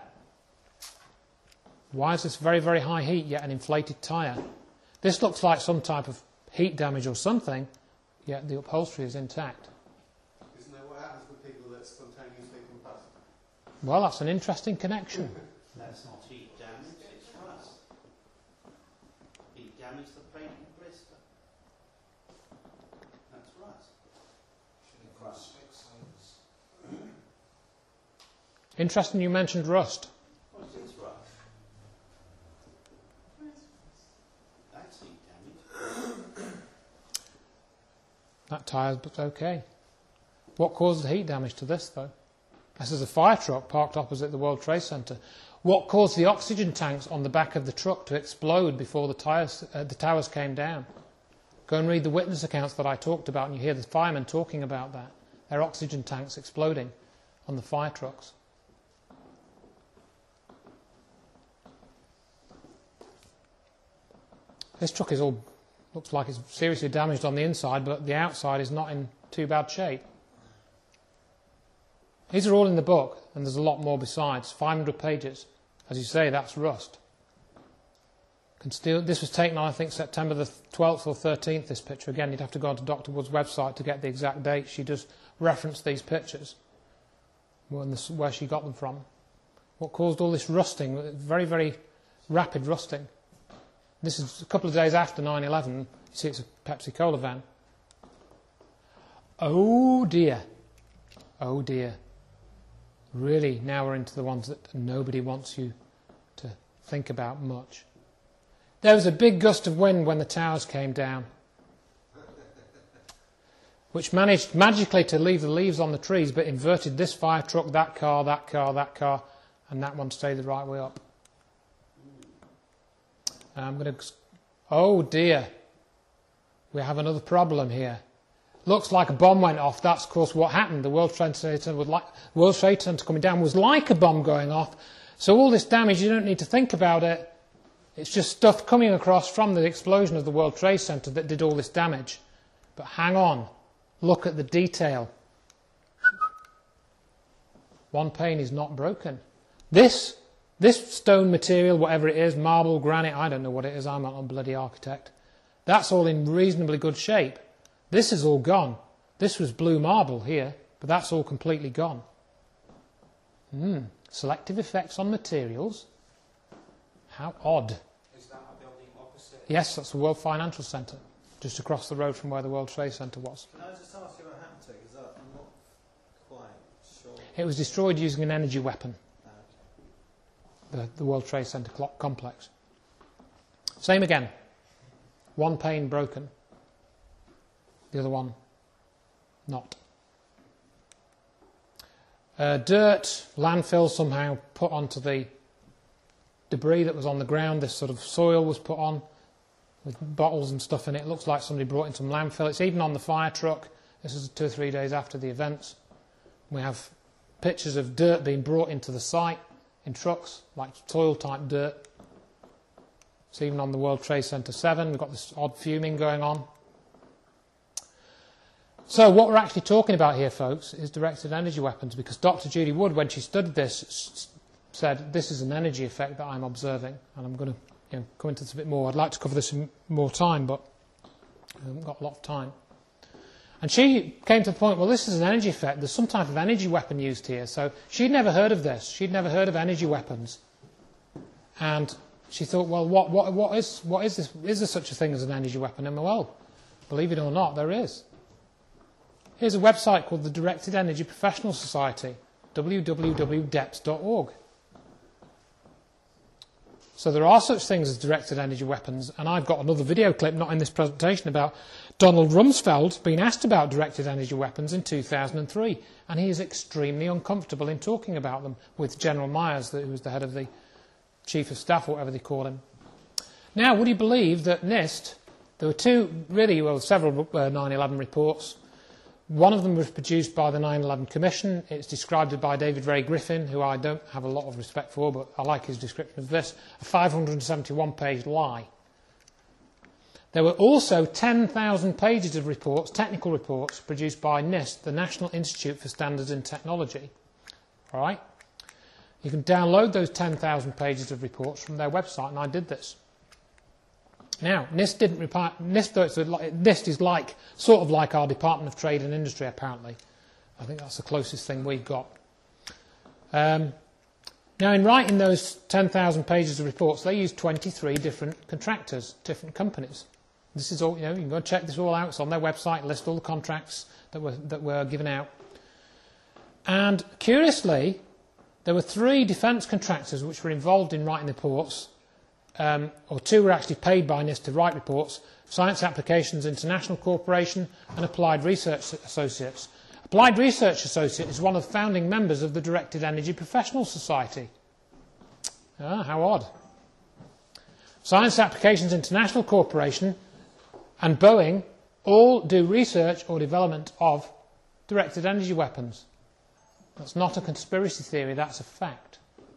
Why is this very, very high heat, yet an inflated tyre? This looks like some type of heat damage or something, yet the upholstery is intact. Isn't that what happens with people that spontaneously combust? Well, that's an interesting connection. That's not heat damage, it's rust. Heat damage, the paint will blister. That's rust. Interesting you mentioned rust. What's this rust? That's heat damage. That tyre's okay. What caused the heat damage to this, though? This is a fire truck parked opposite the World Trade Center. What caused the oxygen tanks on the back of the truck to explode before the, tires, uh, the towers came down? Go and read the witness accounts that I talked about, and you hear the firemen talking about that. Their oxygen tanks exploding on the fire trucks. This truck is all looks like it's seriously damaged on the inside, but the outside is not in too bad shape. These are all in the book, and there's a lot more besides. five hundred pages. As you say, that's rust. Can still, this was taken on, I think, September the twelfth or thirteenth, this picture. Again, you'd have to go onto Doctor Wood's website to get the exact date. She does reference these pictures, where she got them from. What caused all this rusting? Very, very rapid rusting. This is a couple of days after nine eleven. You see it's a Pepsi Cola van. Oh dear. Oh dear. Really, now we're into the ones that nobody wants you to think about much. There was a big gust of wind when the towers came down, which managed magically to leave the leaves on the trees, but inverted this fire truck, that car, that car, that car, and that one stayed the right way up. I'm going to... Oh dear. we have another problem here. Looks like a bomb went off. That's, of course, what happened. The World Trade Center, was like, World Trade Center coming down was like a bomb going off. So all this damage, you don't need to think about it. It's just stuff coming across from the explosion of the World Trade Center that did all this damage. But hang on. Look at the detail. One pane is not broken. This, this stone material, whatever it is, marble, granite, I don't know what it is, I'm not a bloody architect. That's all in reasonably good shape. This is all gone. This was blue marble here, but that's all completely gone. Mm. Selective effects on materials. How odd. Is that a building opposite? Yes, that's the World Financial Centre, just across the road from where the World Trade Centre was. Can I just ask you what happened to it? Because I'm not quite sure. It was destroyed using an energy weapon, the, the World Trade Centre complex. Same again. One pane broken, the other one not. Uh, dirt, landfill somehow put onto the debris that was on the ground. This sort of soil was put on with bottles and stuff in it. It looks like somebody brought in some landfill. It's even on the fire truck. This is two or three days after the events. We have pictures of dirt being brought into the site in trucks, like soil-type dirt. It's even on the World Trade Center seven. We've got this odd fuming going on. So what we're actually talking about here, folks, is directed energy weapons, because Doctor Judy Wood, when she studied this, said this is an energy effect that I'm observing, and I'm going to you know, go into this a bit more. I'd like to cover this in more time, but I haven't got a lot of time. And she came to the point, well, this is an energy effect. There's some type of energy weapon used here. So she'd never heard of this. She'd never heard of energy weapons. And she thought, well, what, what, what, is, what is this? Is there such a thing as an energy weapon? And well, believe it or not, there is. Here's a website called the Directed Energy Professional Society, w w w dot d e p s dot org. So there are such things as directed energy weapons, and I've got another video clip, not in this presentation, about Donald Rumsfeld being asked about directed energy weapons in two thousand three, and he is extremely uncomfortable in talking about them with General Myers, who was the head of the Chief of Staff, or whatever they call him. Now, would you believe that NIST, there were two, really, well, several uh, nine eleven reports. One of them was produced by the nine eleven Commission. It's described by David Ray Griffin, who I don't have a lot of respect for, but I like his description of this, a five hundred seventy-one page lie. There were also ten thousand pages of reports, technical reports, produced by NIST, the National Institute for Standards and Technology. All right? You can download those ten thousand pages of reports from their website, and I did this. Now, NIST didn't reply. NIST, NIST is like, sort of like our Department of Trade and Industry, apparently. I think that's the closest thing we've got. Um, now, in writing those ten thousand pages of reports, they used twenty-three different contractors, different companies. This is all, you know, you can go and check this all out. It's on their website, list all the contracts that were, that were given out. And curiously, there were three defence contractors which were involved in writing the reports. Um, or two were actually paid by NIST to write reports: Science Applications International Corporation and Applied Research Associates. Applied Research Associates is one of the founding members of the Directed Energy Professional Society. Ah, how odd. Science Applications International Corporation and Boeing all do research or development of directed energy weapons. That's not a conspiracy theory, that's a fact.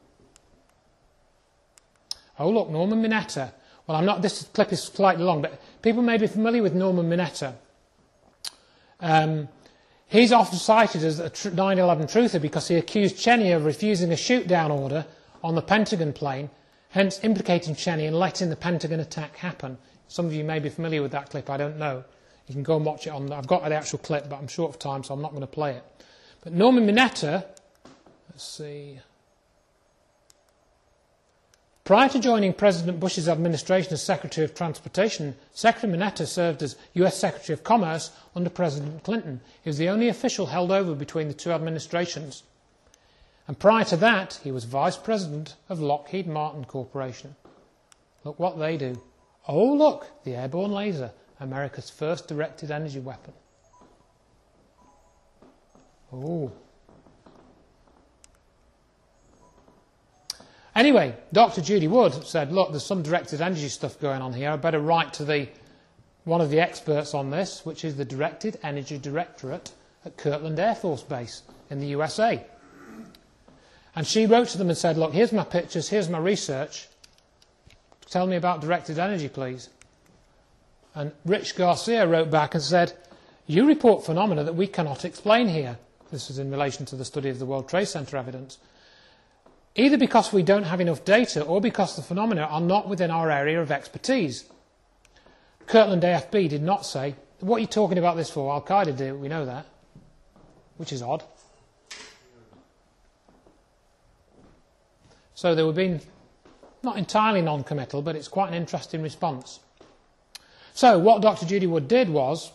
Oh, look, Norman Mineta. Well, I'm not, this clip is slightly long, but people may be familiar with Norman Mineta. Um, he's often cited as a nine eleven truther because he accused Cheney of refusing a shoot-down order on the Pentagon plane, hence implicating Cheney and letting the Pentagon attack happen. Some of you may be familiar with that clip, I don't know. You can go and watch it on, I've got the actual clip, but I'm short of time, so I'm not going to play it. But Norman Mineta, let's see... Prior to joining President Bush's administration as Secretary of Transportation, Secretary Mineta served as U S Secretary of Commerce under President Clinton. He was the only official held over between the two administrations. And prior to that, he was Vice President of Lockheed Martin Corporation. Look what they do. Oh, look, the airborne laser, America's first directed energy weapon. Oh. Anyway, Doctor Judy Wood said, look, there's some directed energy stuff going on here. I better write to the one of the experts on this, which is the Directed Energy Directorate at Kirtland Air Force Base in the U S A. And she wrote to them and said, look, here's my pictures, here's my research. Tell me about directed energy, please. And Rich Garcia wrote back and said, you report phenomena that we cannot explain here. This is in relation to the study of the World Trade Center evidence. Either because we don't have enough data or because the phenomena are not within our area of expertise. Kirtland A F B did not say, what are you talking about this for? Al-Qaeda did, we know that. Which is odd. So they were being not entirely non-committal, but it's quite an interesting response. So what Doctor Judy Wood did was,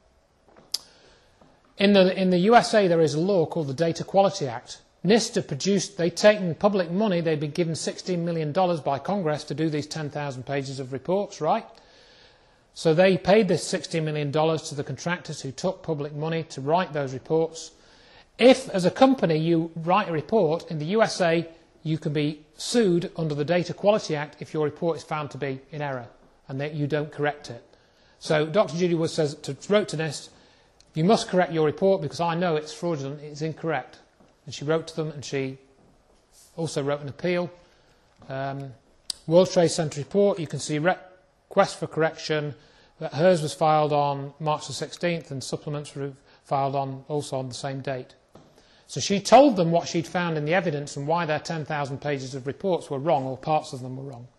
in the, in the U S A there is a law called the Data Quality Act. NIST produced, they'd taken public money, they'd been given sixteen million dollars by Congress to do these ten thousand pages of reports, right? So they paid this sixteen million dollars to the contractors who took public money to write those reports. If, as a company, you write a report in the U S A, you can be sued under the Data Quality Act if your report is found to be in error and that you don't correct it. So Doctor Judy Wood says to, wrote to NIST, you must correct your report because I know it's fraudulent, it's incorrect. And she wrote to them, and she also wrote an appeal. Um, World Trade Center report, you can see request for correction. That hers was filed on March the sixteenth, and supplements were filed on also on the same date. So she told them what she'd found in the evidence and why their ten thousand pages of reports were wrong, or parts of them were wrong.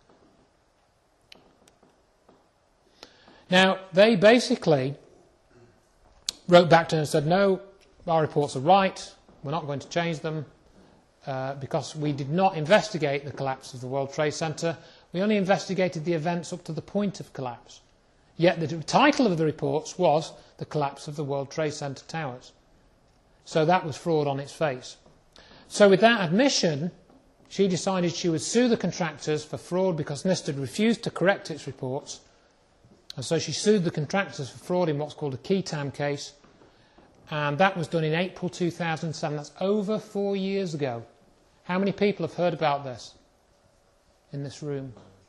Now, they basically wrote back to her and said, no, our reports are right, we're not going to change them, uh, because we did not investigate the collapse of the World Trade Center. We only investigated the events up to the point of collapse. Yet the title of the reports was The Collapse of the World Trade Center Towers. So that was fraud on its face. So with that admission, she decided she would sue the contractors for fraud because NIST had refused to correct its reports. And so she sued the contractors for fraud in what's called a key tam case. And that was done in April two thousand seven. That's over four years ago. How many people have heard about this in this room?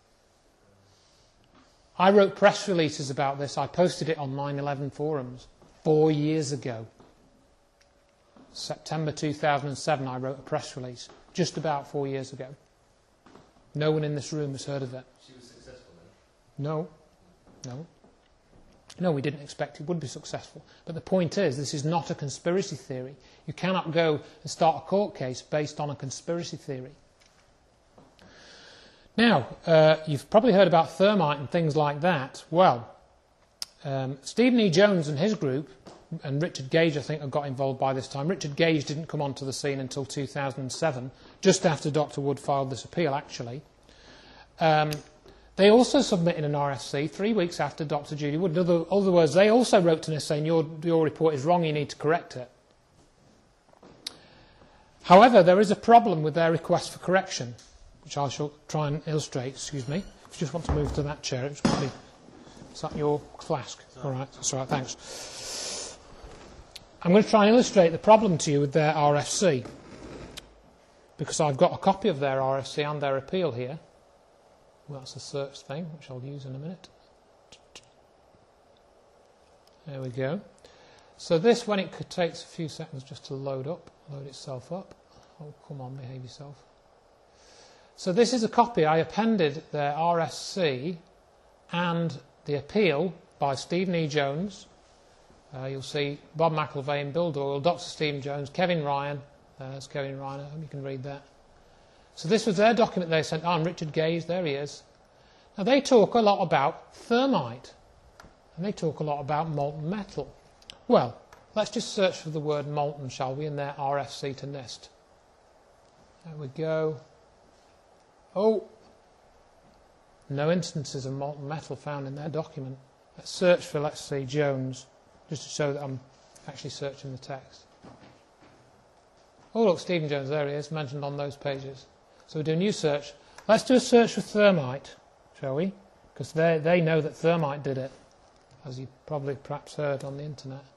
I wrote press releases about this. I posted it on nine eleven forums four years ago. September two thousand seven, I wrote a press release, just about four years ago. No one in this room has heard of it. She was successful then? No. No. No, we didn't expect it would be successful. But the point is, this is not a conspiracy theory. You cannot go and start a court case based on a conspiracy theory. Now, uh, you've probably heard about thermite and things like that. Well, um, Stephen E. Jones and his group, and Richard Gage, I think, have got involved by this time. Richard Gage didn't come onto the scene until two thousand seven, just after Doctor Wood filed this appeal, actually. Um, they also submitted an R F C three weeks after Doctor Judy Wood. In other, other words, they also wrote to NIST saying, your, your report is wrong, you need to correct it. However, there is a problem with their request for correction, which I shall try and illustrate. Excuse me. If you just want to move to that chair, it's probably... Is that your flask? All right, that's all right, thanks. I'm going to try and illustrate the problem to you with their R F C, because I've got a copy of their R F C and their appeal here. Well, that's a search thing, which I'll use in a minute. There we go. So this, when it could, takes a few seconds just to load up, load itself up. Oh, come on, behave yourself. So this is a copy. I appended their R F C and the appeal by Stephen E. Jones. Uh, you'll see Bob McIlvaine, Bill Doyle, Doctor Stephen Jones, Kevin Ryan. Uh, that's Kevin Ryan. I hope you can read that. So this was their document they sent. Oh, and Richard Gage, there he is. Now they talk a lot about thermite. And they talk a lot about molten metal. Well, let's just search for the word molten, shall we, in their R F C to NIST. There we go. Oh, no instances of molten metal found in their document. Let's search for, let's see, Jones, just to show that I'm actually searching the text. Oh, look, Stephen Jones, there he is, mentioned on those pages. So we'll do a new search. Let's do a search for thermite, shall we? Because they, they know that thermite did it, as you probably perhaps heard on the internet.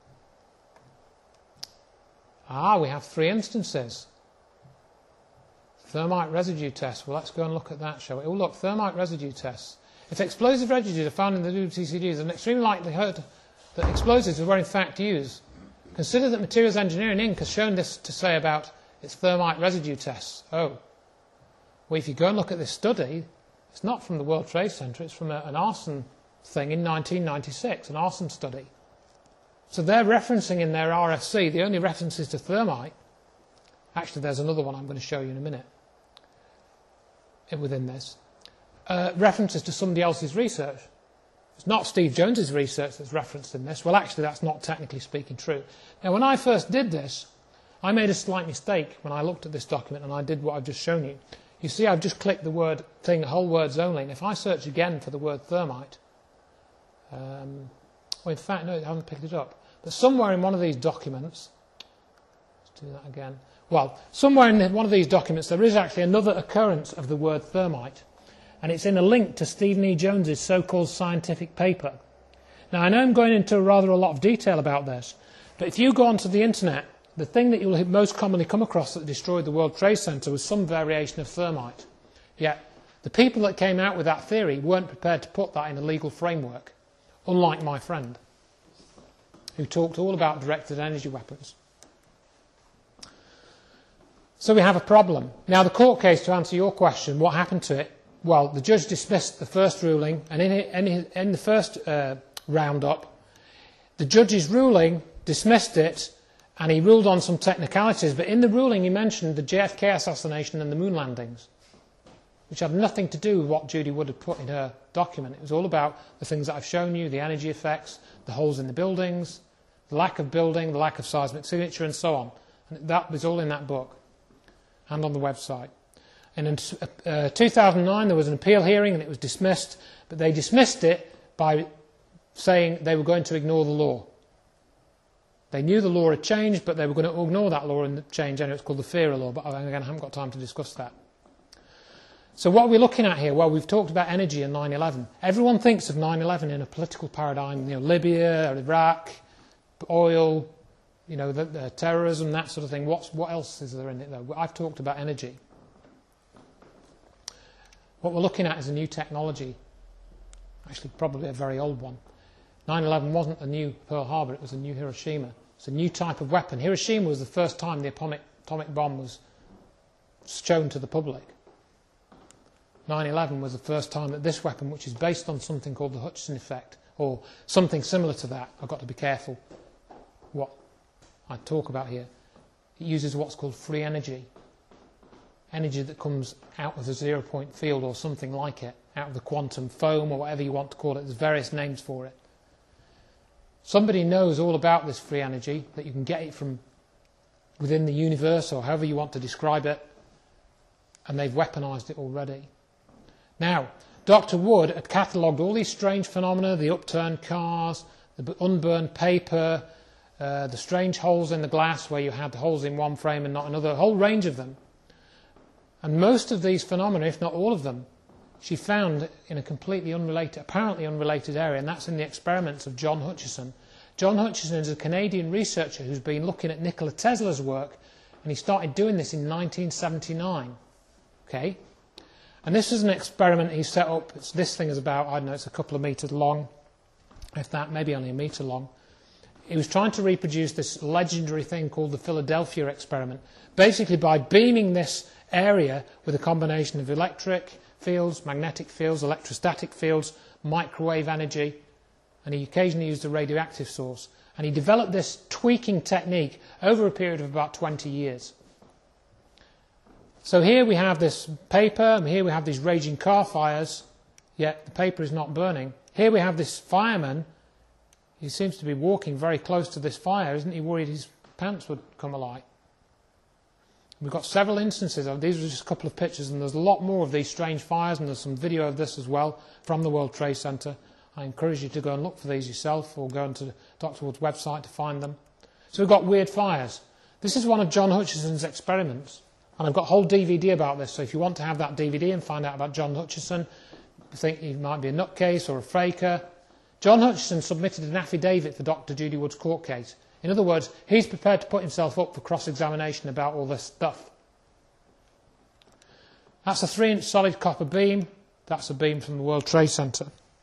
Ah, we have three instances. Thermite residue test. Well, let's go and look at that, shall we? Oh, look, thermite residue tests. If explosive residues are found in the W T C Ds, there's an extreme likelihood that explosives were in fact used. Consider that Materials Engineering Incorporated has shown this to say about its thermite residue tests. Oh, well, if you go and look at this study, it's not from the World Trade Center, it's from a, an arson thing in nineteen ninety-six, an arson study. So they're referencing in their R F C, the only references to thermite. Actually, there's another one I'm going to show you in a minute within this. Uh, references to somebody else's research. It's not Steve Jones's research that's referenced in this. Well, actually, that's not technically speaking true. Now, when I first did this, I made a slight mistake when I looked at this document and I did what I've just shown you. You see, I've just clicked the word thing, whole words only, and if I search again for the word thermite, um, well, in fact, no, I haven't picked it up. But somewhere in one of these documents, let's do that again. Well, somewhere in one of these documents, there is actually another occurrence of the word thermite, and it's in a link to Stephen E. Jones's so-called scientific paper. Now, I know I'm going into rather a lot of detail about this, but if you go onto the internet, the thing that you'll most commonly come across that destroyed the World Trade Center was some variation of thermite. Yet, the people that came out with that theory weren't prepared to put that in a legal framework, unlike my friend, who talked all about directed energy weapons. So we have a problem. Now, the court case, to answer your question, what happened to it? Well, the judge dismissed the first ruling, and in, in, in the first uh, round-up, the judge's ruling dismissed it, and he ruled on some technicalities, but in the ruling he mentioned the J F K assassination and the moon landings, which had nothing to do with what Judy Wood had put in her document. It was all about the things that I've shown you, the energy effects, the holes in the buildings, the lack of building, the lack of seismic signature, and so on. And that was all in that book and on the website. And in uh, two thousand nine there was an appeal hearing and it was dismissed, but they dismissed it by saying they were going to ignore the law. They knew the law had changed, but they were going to ignore that law and change, and it's called the FERA law, but again, I haven't got time to discuss that. So what we're looking at here, well, we've talked about energy and nine eleven. Everyone thinks of nine eleven in a political paradigm, you know, Libya, Iraq, oil, you know, the, the terrorism, that sort of thing. What's, what else is there in it, though? I've talked about energy. What we're looking at is a new technology, actually probably a very old one. nine eleven wasn't a new Pearl Harbor, it was a new Hiroshima. It's a new type of weapon. Hiroshima was the first time the atomic, atomic bomb was shown to the public. nine eleven was the first time that this weapon, which is based on something called the Hutchison effect, or something similar to that, I've got to be careful what I talk about here, it uses what's called free energy. Energy that comes out of the zero point field or something like it, out of the quantum foam or whatever you want to call it. There's various names for it. Somebody knows all about this free energy, that you can get it from within the universe or however you want to describe it, and they've weaponized it already. Now, Doctor Wood had catalogued all these strange phenomena, the upturned cars, the unburned paper, uh, the strange holes in the glass where you had the holes in one frame and not another, a whole range of them. And most of these phenomena, if not all of them, she found in a completely unrelated, apparently unrelated area, and that's in the experiments of John Hutchison. John Hutchison is a Canadian researcher who's been looking at Nikola Tesla's work, and he started doing this in nineteen seventy-nine. Okay? And this is an experiment he set up. It's, this thing is about, I don't know, it's a couple of metres long, if that, maybe only a metre long. He was trying to reproduce this legendary thing called the Philadelphia experiment, basically by beaming this area with a combination of electric fields, magnetic fields, electrostatic fields, microwave energy, and he occasionally used a radioactive source. And he developed this tweaking technique over a period of about twenty years. So here we have this paper, and here we have these raging car fires, yet the paper is not burning. Here we have this fireman. He seems to be walking very close to this fire. Isn't he worried his pants would come alight? We've got several instances of these. Are just a couple of pictures, and there's a lot more of these strange fires, and there's some video of this as well from the World Trade Center. I encourage you to go and look for these yourself, or go onto Doctor Wood's website to find them. So we've got weird fires. This is one of John Hutchison's experiments, and I've got a whole D V D about this, so if you want to have that D V D and find out about John Hutchison, you think he might be a nutcase or a faker. John Hutchison submitted an affidavit for Doctor Judy Wood's court case. In other words, he's prepared to put himself up for cross-examination about all this stuff. That's a three-inch solid copper beam. That's a beam from the World Trade Center.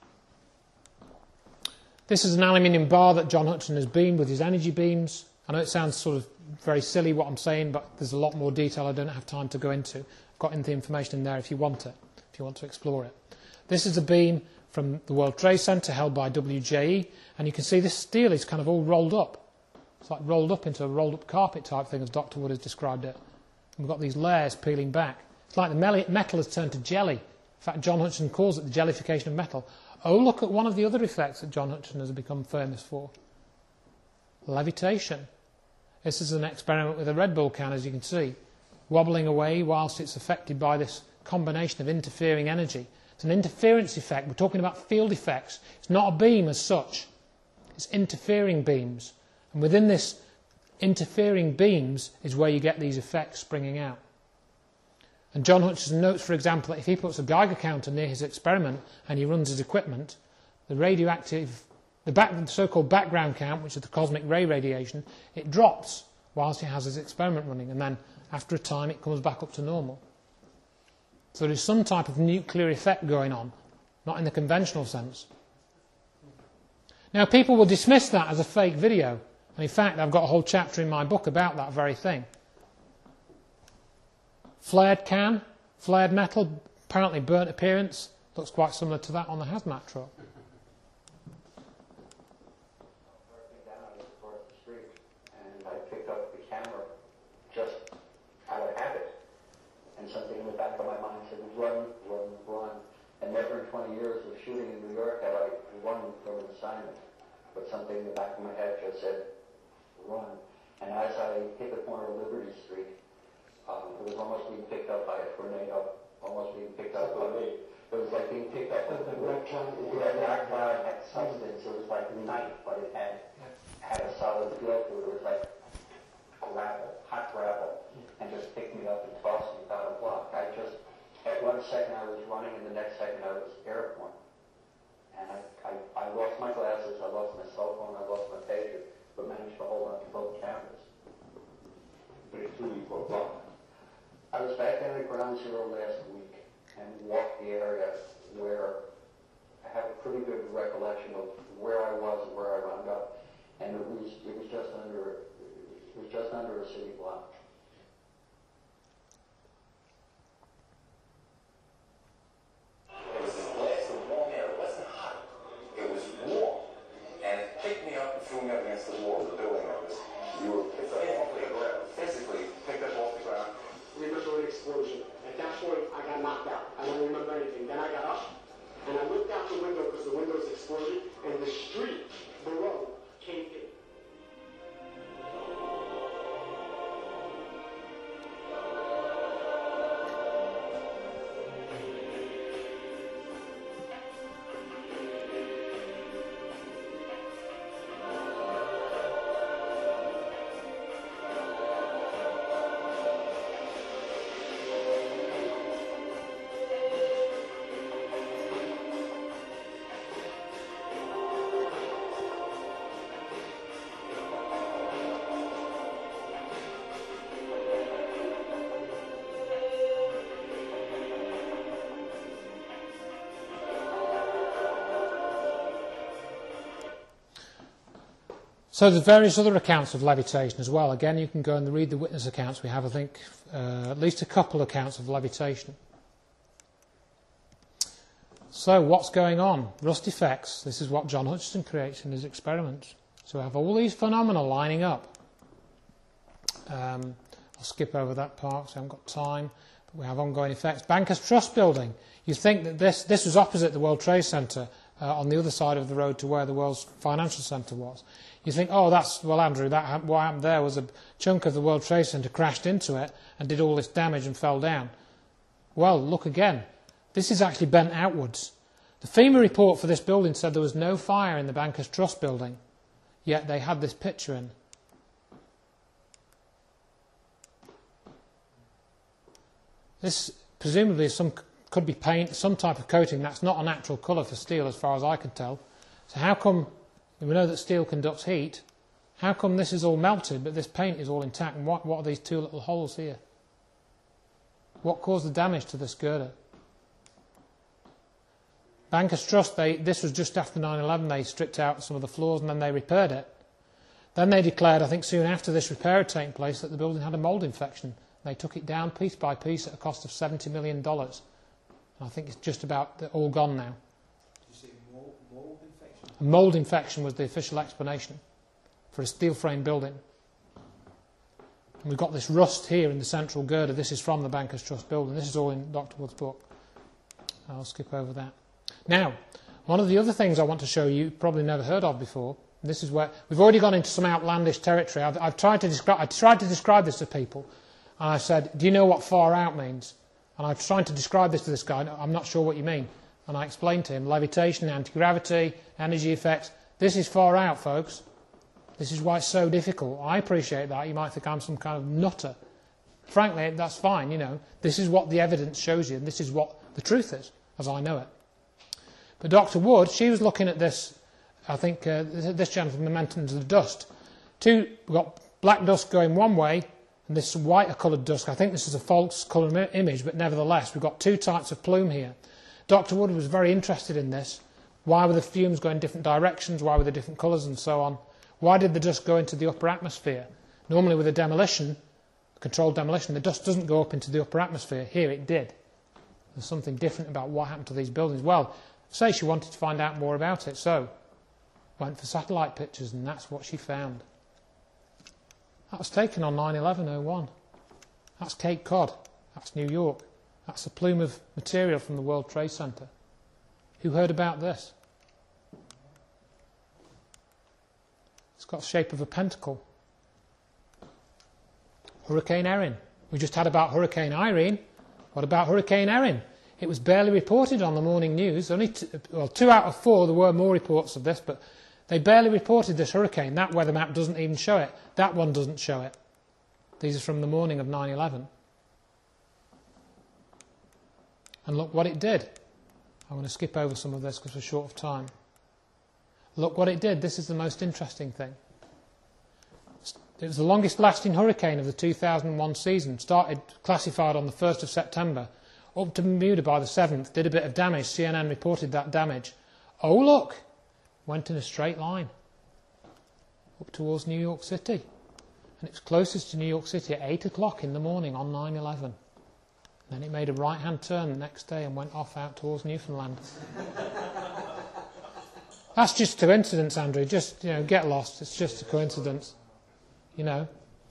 This is an aluminium bar that John Hutchison has beamed with his energy beams. I know it sounds sort of very silly what I'm saying, but there's a lot more detail I don't have time to go into. I've got the information in there if you want it, if you want to explore it. This is a beam from the World Trade Center held by W J E, and you can see this steel is kind of all rolled up. It's like rolled up into a rolled up carpet type thing, as Doctor Wood has described it. And we've got these layers peeling back. It's like the metal has turned to jelly. In fact, John Hutchison calls it the jellification of metal. Oh, look at one of the other effects that John Hutchison has become famous for. Levitation. This is an experiment with a Red Bull can, as you can see, wobbling away whilst it's affected by this combination of interfering energy. It's an interference effect. We're talking about field effects. It's not a beam as such. It's interfering beams. And within this interfering beams is where you get these effects springing out. And John Hutchison notes, for example, that if he puts a Geiger counter near his experiment and he runs his equipment, the radioactive, the, back, the so-called background count, which is the cosmic ray radiation, it drops whilst he has his experiment running, and then after a time it comes back up to normal. So there is some type of nuclear effect going on, not in the conventional sense. Now, people will dismiss that as a fake video, and in fact I've got a whole chapter in my book about that very thing. Flared can, flared metal, apparently burnt appearance. Looks quite similar to that on the hazmat truck. Down towards the street, and I picked up the camera just out of habit. And something in the back of my mind said, run, run, run. And never in twenty years of shooting in New York had I run from an assignment. But something in the back of my head just said, run. And as I hit the corner of Liberty Street, Um, it was almost being picked up by a tornado, almost being picked up by me. It was like being picked up by the black cloud. Yeah, black cloud had substance. It was like night, but it had had a solid feel to it. It was like gravel, hot gravel, and just picked me up and tossed me about a block. I just, at one second I was running, and the next second I was airborne. And I, I, I lost my glasses, I lost my cell phone, I lost my pager, but managed to hold on to both cameras. But it threw me for a block. I was back down at Ground Zero last week and walked the area where I have a pretty good recollection of where I was and where I wound up, and it was it was just under it was just under a city block. It was this blast of warm air. It wasn't hot. It was warm, and it picked me up and threw me up against the wall of the building. I was you were picked up off the ground, physically picked up off the ground. Remember an explosion. At that point, I got knocked out. I don't remember anything. Then I got up, and I looked out the window because the windows exploded, and the street below caved in. So there's various other accounts of levitation as well. Again, you can go and read the witness accounts. We have, I think, uh, at least a couple of accounts of levitation. So what's going on? Rust effects. This is what John Hutchison creates in his experiments. So we have all these phenomena lining up. Um, I'll skip over that part, so I haven't got time. But we have ongoing effects. Bankers Trust Building. You think that this, this was opposite the World Trade Center, uh, on the other side of the road to where the World's Financial Center was. You think, oh, that's, well, Andrew, that, what happened there was a chunk of the World Trade Center crashed into it and did all this damage and fell down. Well, look again. This is actually bent outwards. The FEMA report for this building said there was no fire in the Bankers Trust Building, yet they had this picture in. This presumably is some, could be paint, some type of coating. That's not a natural colour for steel as far as I can tell. So how come... We know that steel conducts heat. How come this is all melted, but this paint is all intact? And what, what are these two little holes here? What caused the damage to this girder? Bankers Trust, they, this was just after nine eleven, they stripped out some of the floors and then they repaired it. Then they declared, I think soon after this repair had taken place, that the building had a mould infection. They took it down piece by piece at a cost of seventy million dollars. And I think it's just about all gone now. Did you say mold, mold infection? A mould infection was the official explanation for a steel frame building. And we've got this rust here in the central girder. This is from the Bankers Trust building. This is all in Doctor Wood's book. I'll skip over that. Now, one of the other things I want to show you, you've probably never heard of before. This is where we've already gone into some outlandish territory. I've, I've tried to describe. I tried to describe this to people, and I said, "Do you know what far out means?" And I was trying to describe this to this guy. I'm not sure what you mean. And I explained to him levitation, anti-gravity, energy effects. This is far out, folks. This is why it's so difficult. I appreciate that. You might think I'm some kind of nutter. Frankly, that's fine. You know, this is what the evidence shows you, and this is what the truth is, as I know it. But Doctor Wood, she was looking at this. I think uh, this gentleman mentioned the dust. Two, we've got black dust going one way, and this whiter coloured dust. I think this is a false colour image, but nevertheless, we've got two types of plume here. Doctor Wood was very interested in this. Why were the fumes going different directions? Why were the different colours and so on? Why did the dust go into the upper atmosphere? Normally with a demolition, controlled demolition, the dust doesn't go up into the upper atmosphere. Here it did. There's something different about what happened to these buildings. Well, say she wanted to find out more about it, so went for satellite pictures, and that's what she found. That was taken on nine eleven oh one. That's Cape Cod. That's New York. That's a plume of material from the World Trade Center. Who heard about this? It's got the shape of a pentacle. Hurricane Erin. We just had about Hurricane Irene. What about Hurricane Erin? It was barely reported on the morning news. Only two, well, two out of four, there were more reports of this, but they barely reported this hurricane. That weather map doesn't even show it. That one doesn't show it. These are from the morning of nine eleven. And look what it did. I'm going to skip over some of this because we're short of time. Look what it did. This is the most interesting thing. It was the longest lasting hurricane of the two thousand one season. Started classified on the first of September. Up to Bermuda by the seventh. Did a bit of damage. C N N reported that damage. Oh look! Went in a straight line. Up towards New York City. And it was closest to New York City at eight o'clock in the morning on nine eleven. Then it made a right-hand turn the next day and went off out towards Newfoundland. That's just a coincidence, Andrew. Just, you know, get lost. It's just a coincidence. You know.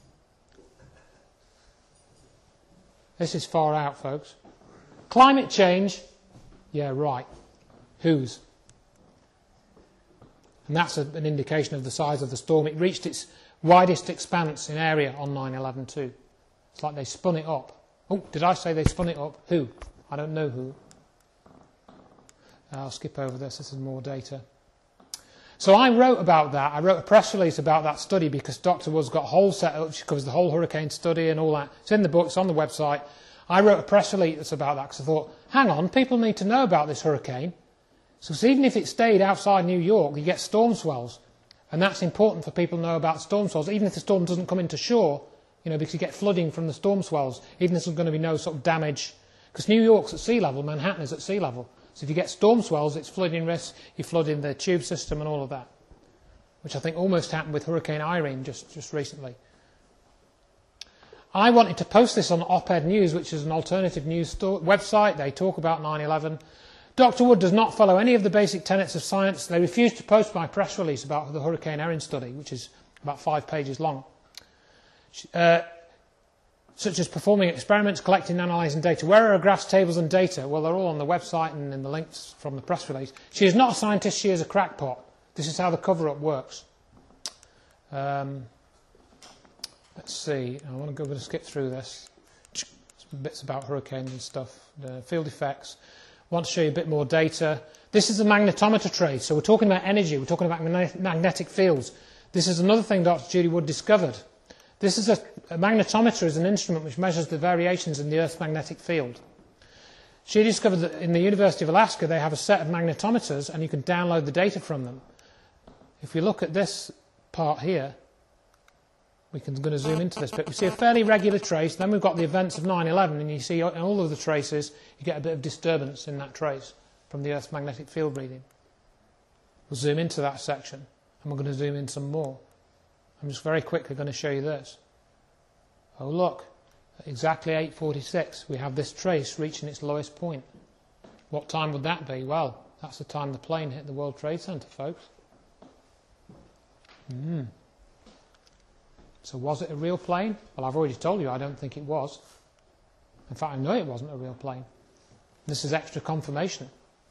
This is far out, folks. Climate change. Yeah, right. Whose? And that's a, an indication of the size of the storm. It reached its widest expanse in area on nine eleven too. It's like they spun it up. Oh, did I say they spun it up? Who? I don't know who. I'll skip over this. This is more data. So I wrote about that. I wrote a press release about that study because Doctor Wood's got a whole set up. She covers the whole hurricane study and all that. It's in the book. It's on the website. I wrote a press release about that because I thought, hang on, people need to know about this hurricane. So even if it stayed outside New York, you get storm swells. And that's important for people to know about storm swells. Even if the storm doesn't come into shore, you know, because you get flooding from the storm swells, even if there's going to be no sort of damage. Because New York's at sea level, Manhattan is at sea level. So if you get storm swells, it's flooding risk, you flood in the tube system and all of that. Which I think almost happened with Hurricane Irene just, just recently. I wanted to post this on Op-Ed News, which is an alternative news website. They talk about nine eleven. Doctor Wood does not follow any of the basic tenets of science. They refused to post my press release about the Hurricane Erin study, which is about five pages long. Uh, such as performing experiments, collecting and analysing data. Where are her graphs, tables and data? Well, they're all on the website and in the links from the press release. She is not a scientist, she is a crackpot. This is how the cover-up works. Um, let's see, I want to go, I'm going to skip through this. Some bits about hurricanes and stuff, the field effects. I want to show you a bit more data. This is a magnetometer trace, so we're talking about energy, we're talking about magnetic fields. This is another thing Doctor Judy Wood discovered. This is a, a magnetometer is an instrument which measures the variations in the Earth's magnetic field. She discovered that in the University of Alaska they have a set of magnetometers and you can download the data from them. If we look at this part here, we can going to zoom into this bit. We see a fairly regular trace. Then we've got the events of nine eleven, and you see in all of the traces, you get a bit of disturbance in that trace. from the Earth's magnetic field reading. We'll zoom into that section, and we're going to zoom in some more. I'm just very quickly going to show you this. Oh look, at exactly eight forty-six we have this trace reaching its lowest point. What time would that be? Well, that's the time the plane hit the World Trade Center, folks. Mm. So was it a real plane? Well, I've already told you I don't think it was. In fact, I know it wasn't a real plane. This is extra confirmation.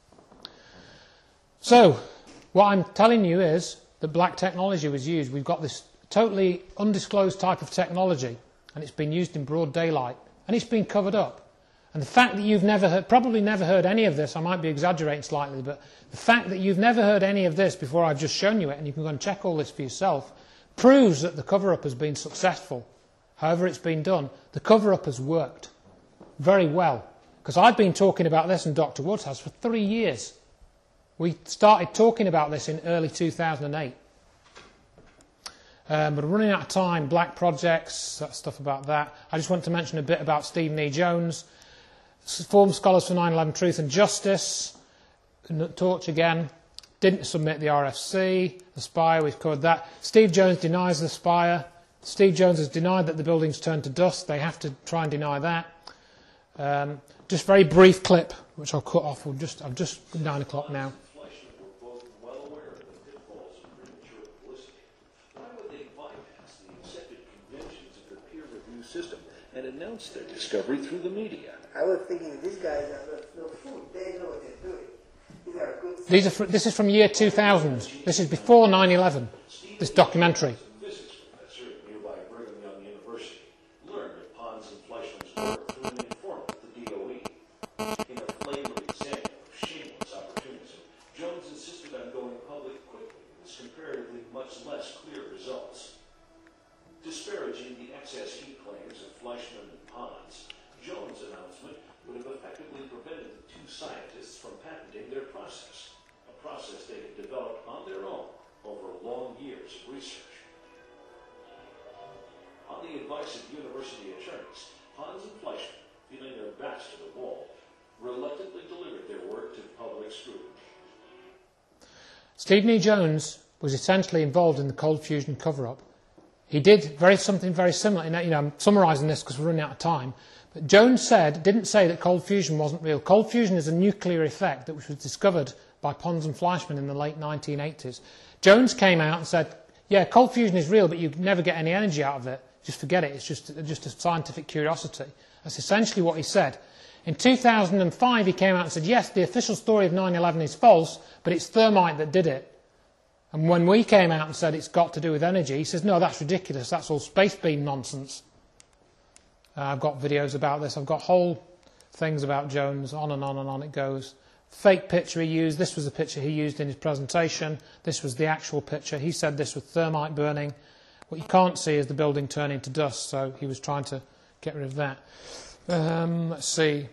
So, what I'm telling you is that black technology was used. We've got this totally undisclosed type of technology, and it's been used in broad daylight, and it's been covered up. And the fact that you've never heard, probably never heard any of this, I might be exaggerating slightly, but the fact that you've never heard any of this before I've just shown you it, and you can go and check all this for yourself, proves that the cover-up has been successful. However it's been done, the cover-up has worked very well. Because I've been talking about this, and Doctor Woods has, for three years. We started talking about this in early two thousand eight. Um, but we're running out of time. Black projects, that stuff about that. I just want to mention a bit about Stephen E. Jones. Former Scholars for nine eleven Truth and Justice. Torch again. Didn't submit the R F C. The Spire, we've covered that. Steve Jones denies the Spire. Steve Jones has denied that the building's turned to dust. They have to try and deny that. Um, just very brief clip, which I'll cut off. We'll just, I've just nine o'clock now. System and announce their discovery through the media. I was thinking these guys are no food. They know what they're doing. These are good. These are fr this is from year two thousand. This is before nine eleven. This documentary. Physics professor at nearby Brigham Young University learned of Pons and Fleischman's work through an informant at the D O E. In a flagrant example of shameless opportunism, Jones insisted on going public quickly with comparatively much less clear results. Disparaging the excess heat claims of Fleischman and Pons, Jones' announcement would have effectively prevented the two scientists from patenting their process, a process they had developed on their own over long years of research. On the advice of university attorneys, Pons and Fleischman, feeling their backs to the wall, reluctantly delivered their work to public scrutiny. Stephen E. Jones was essentially involved in the cold fusion cover-up. He did very, something very similar. You know, I'm summarising this because we're running out of time. But Jones said, didn't say that cold fusion wasn't real. Cold fusion is a nuclear effect that was discovered by Pons and Fleischman in the late nineteen eighties. Jones came out and said, yeah, cold fusion is real, but you never get any energy out of it. Just forget it. It's just, just a scientific curiosity. That's essentially what he said. In two thousand five, he came out and said, yes, the official story of nine eleven is false, but it's thermite that did it. And when we came out and said it's got to do with energy, he says, no, that's ridiculous. That's all space beam nonsense. Uh, I've got videos about this. I've got whole things about Jones, on and on and on it goes. Fake picture he used. This was the picture he used in his presentation. This was the actual picture. He said this was thermite burning. What you can't see is the building turning to dust, so he was trying to get rid of that. Um, let's see.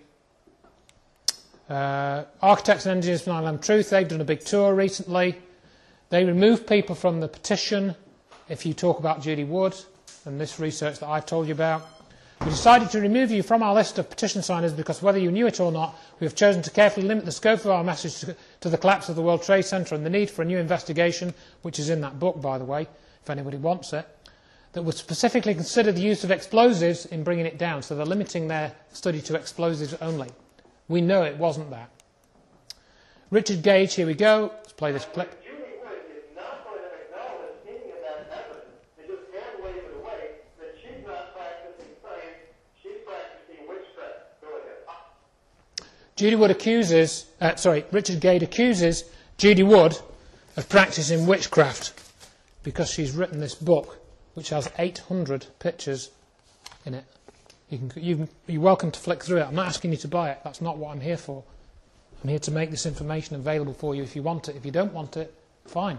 Uh, Architects and Engineers for nine eleven Truth, they've done a big tour recently. They remove people from the petition if you talk about Judy Wood and this research that I've told you about. We decided to remove you from our list of petition signers because whether you knew it or not, we have chosen to carefully limit the scope of our message to, to the collapse of the World Trade Center and the need for a new investigation, which is in that book, by the way, if anybody wants it, that would specifically consider the use of explosives in bringing it down. So they're limiting their study to explosives only. We know it wasn't that. Richard Gage, here we go. Let's play this clip. Judy Wood accuses, uh, sorry, Richard Gage accuses Judy Wood of practicing witchcraft because she's written this book which has eight hundred pictures in it. You can, you can, you're welcome to flick through it. I'm not asking you to buy it. That's not what I'm here for. I'm here to make this information available for you if you want it. If you don't want it, fine.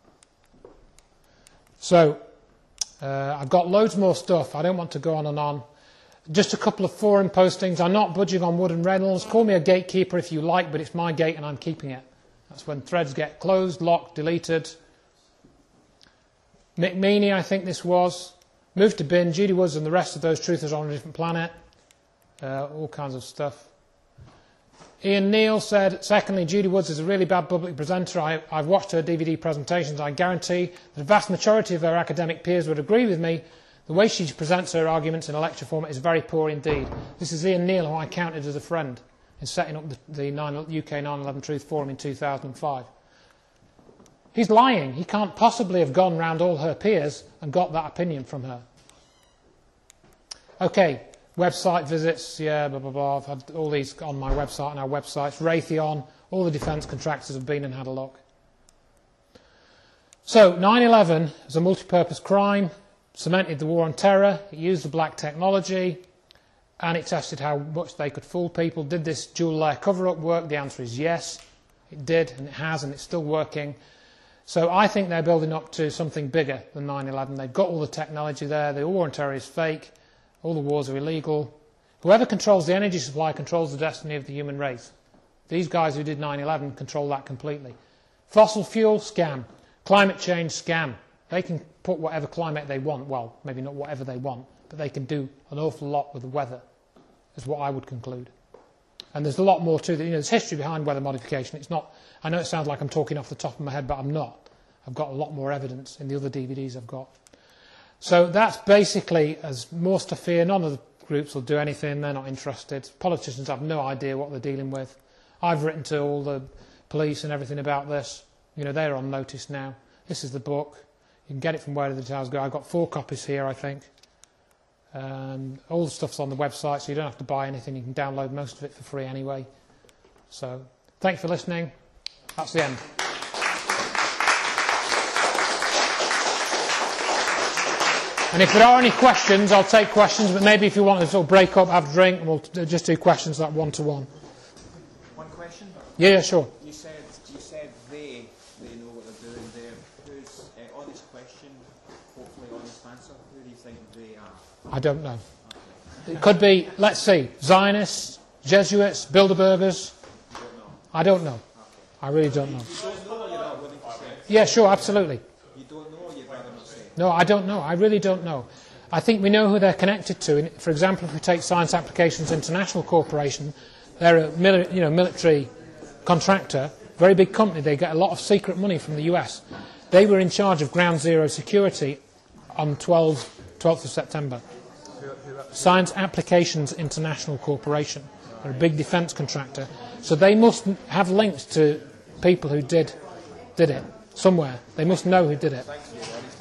So, uh, I've got loads more stuff. I don't want to go on and on. Just a couple of forum postings. I'm not budging on Wood and Reynolds. Call me a gatekeeper if you like, but it's my gate and I'm keeping it. That's when threads get closed, locked, deleted. Mick Meaney, I think this was. Moved to bin. Judy Woods and the rest of those truthers are on a different planet. Uh, all kinds of stuff. Ian Neal said, secondly, Judy Woods is a really bad public presenter. I, I've watched her D V D presentations. I guarantee that the vast majority of her academic peers would agree with me. The way she presents her arguments in a lecture format is very poor indeed. This is Ian Neal, who I counted as a friend in setting up the, the U K nine eleven Truth Forum in two thousand five. He's lying. He can't possibly have gone round all her peers and got that opinion from her. Okay, website visits, yeah, blah, blah, blah. I've had all these on my website and our websites. Raytheon, all the defence contractors have been and had a look. So, nine eleven was a multi-purpose crime, cemented the war on terror, it used the black technology, and it tested how much they could fool people. Did this dual layer cover-up work? The answer is yes. It did, and it has, and it's still working. So I think they're building up to something bigger than nine eleven. They've got all the technology there. The war on terror is fake. All the wars are illegal. Whoever controls the energy supply controls the destiny of the human race. These guys who did nine eleven control that completely. Fossil fuel, scam. Climate change, scam. They can put whatever climate they want. Well, maybe not whatever they want, but they can do an awful lot with the weather, is what I would conclude. And there's a lot more to it. You know, there's history behind weather modification. It's not, I know it sounds like I'm talking off the top of my head, but I'm not. I've got a lot more evidence in the other D V Ds I've got. So that's basically, as more stuff here. None of the groups will do anything. They're not interested. Politicians have no idea what they're dealing with. I've written to all the police and everything about this. You know, they're on notice now. This is the book. You can get it from where the details go. I've got four copies here, I think. Um, all the stuff's on the website, so you don't have to buy anything. You can download most of it for free anyway. So, thanks for listening. That's the end. And if there are any questions, I'll take questions, but maybe if you want to sort of break up, have a drink, and we'll just do questions like one-to-one. One question? Yeah, yeah, sure. You said, you said they, they know what they're doing there. Who's, uh, on this question, hopefully honest answer, who do you think they are? I don't know. It could be, let's see, Zionists, Jesuits, Bilderbergers. You don't know? I don't know. I really don't know. You don't know, you're not willing to say? Yeah, sure, absolutely. You don't know, you'd rather not say? No, I don't know. I really don't know. I think we know who they're connected to. For example, if we take Science Applications International Corporation, they're a mili- you know, military contractor, very big company. They get a lot of secret money from the U S. They were in charge of ground zero security on twelfth of September. Science Applications International Corporation. They're a big defence contractor. So they must have links to people who did, did it somewhere. They must know who did it.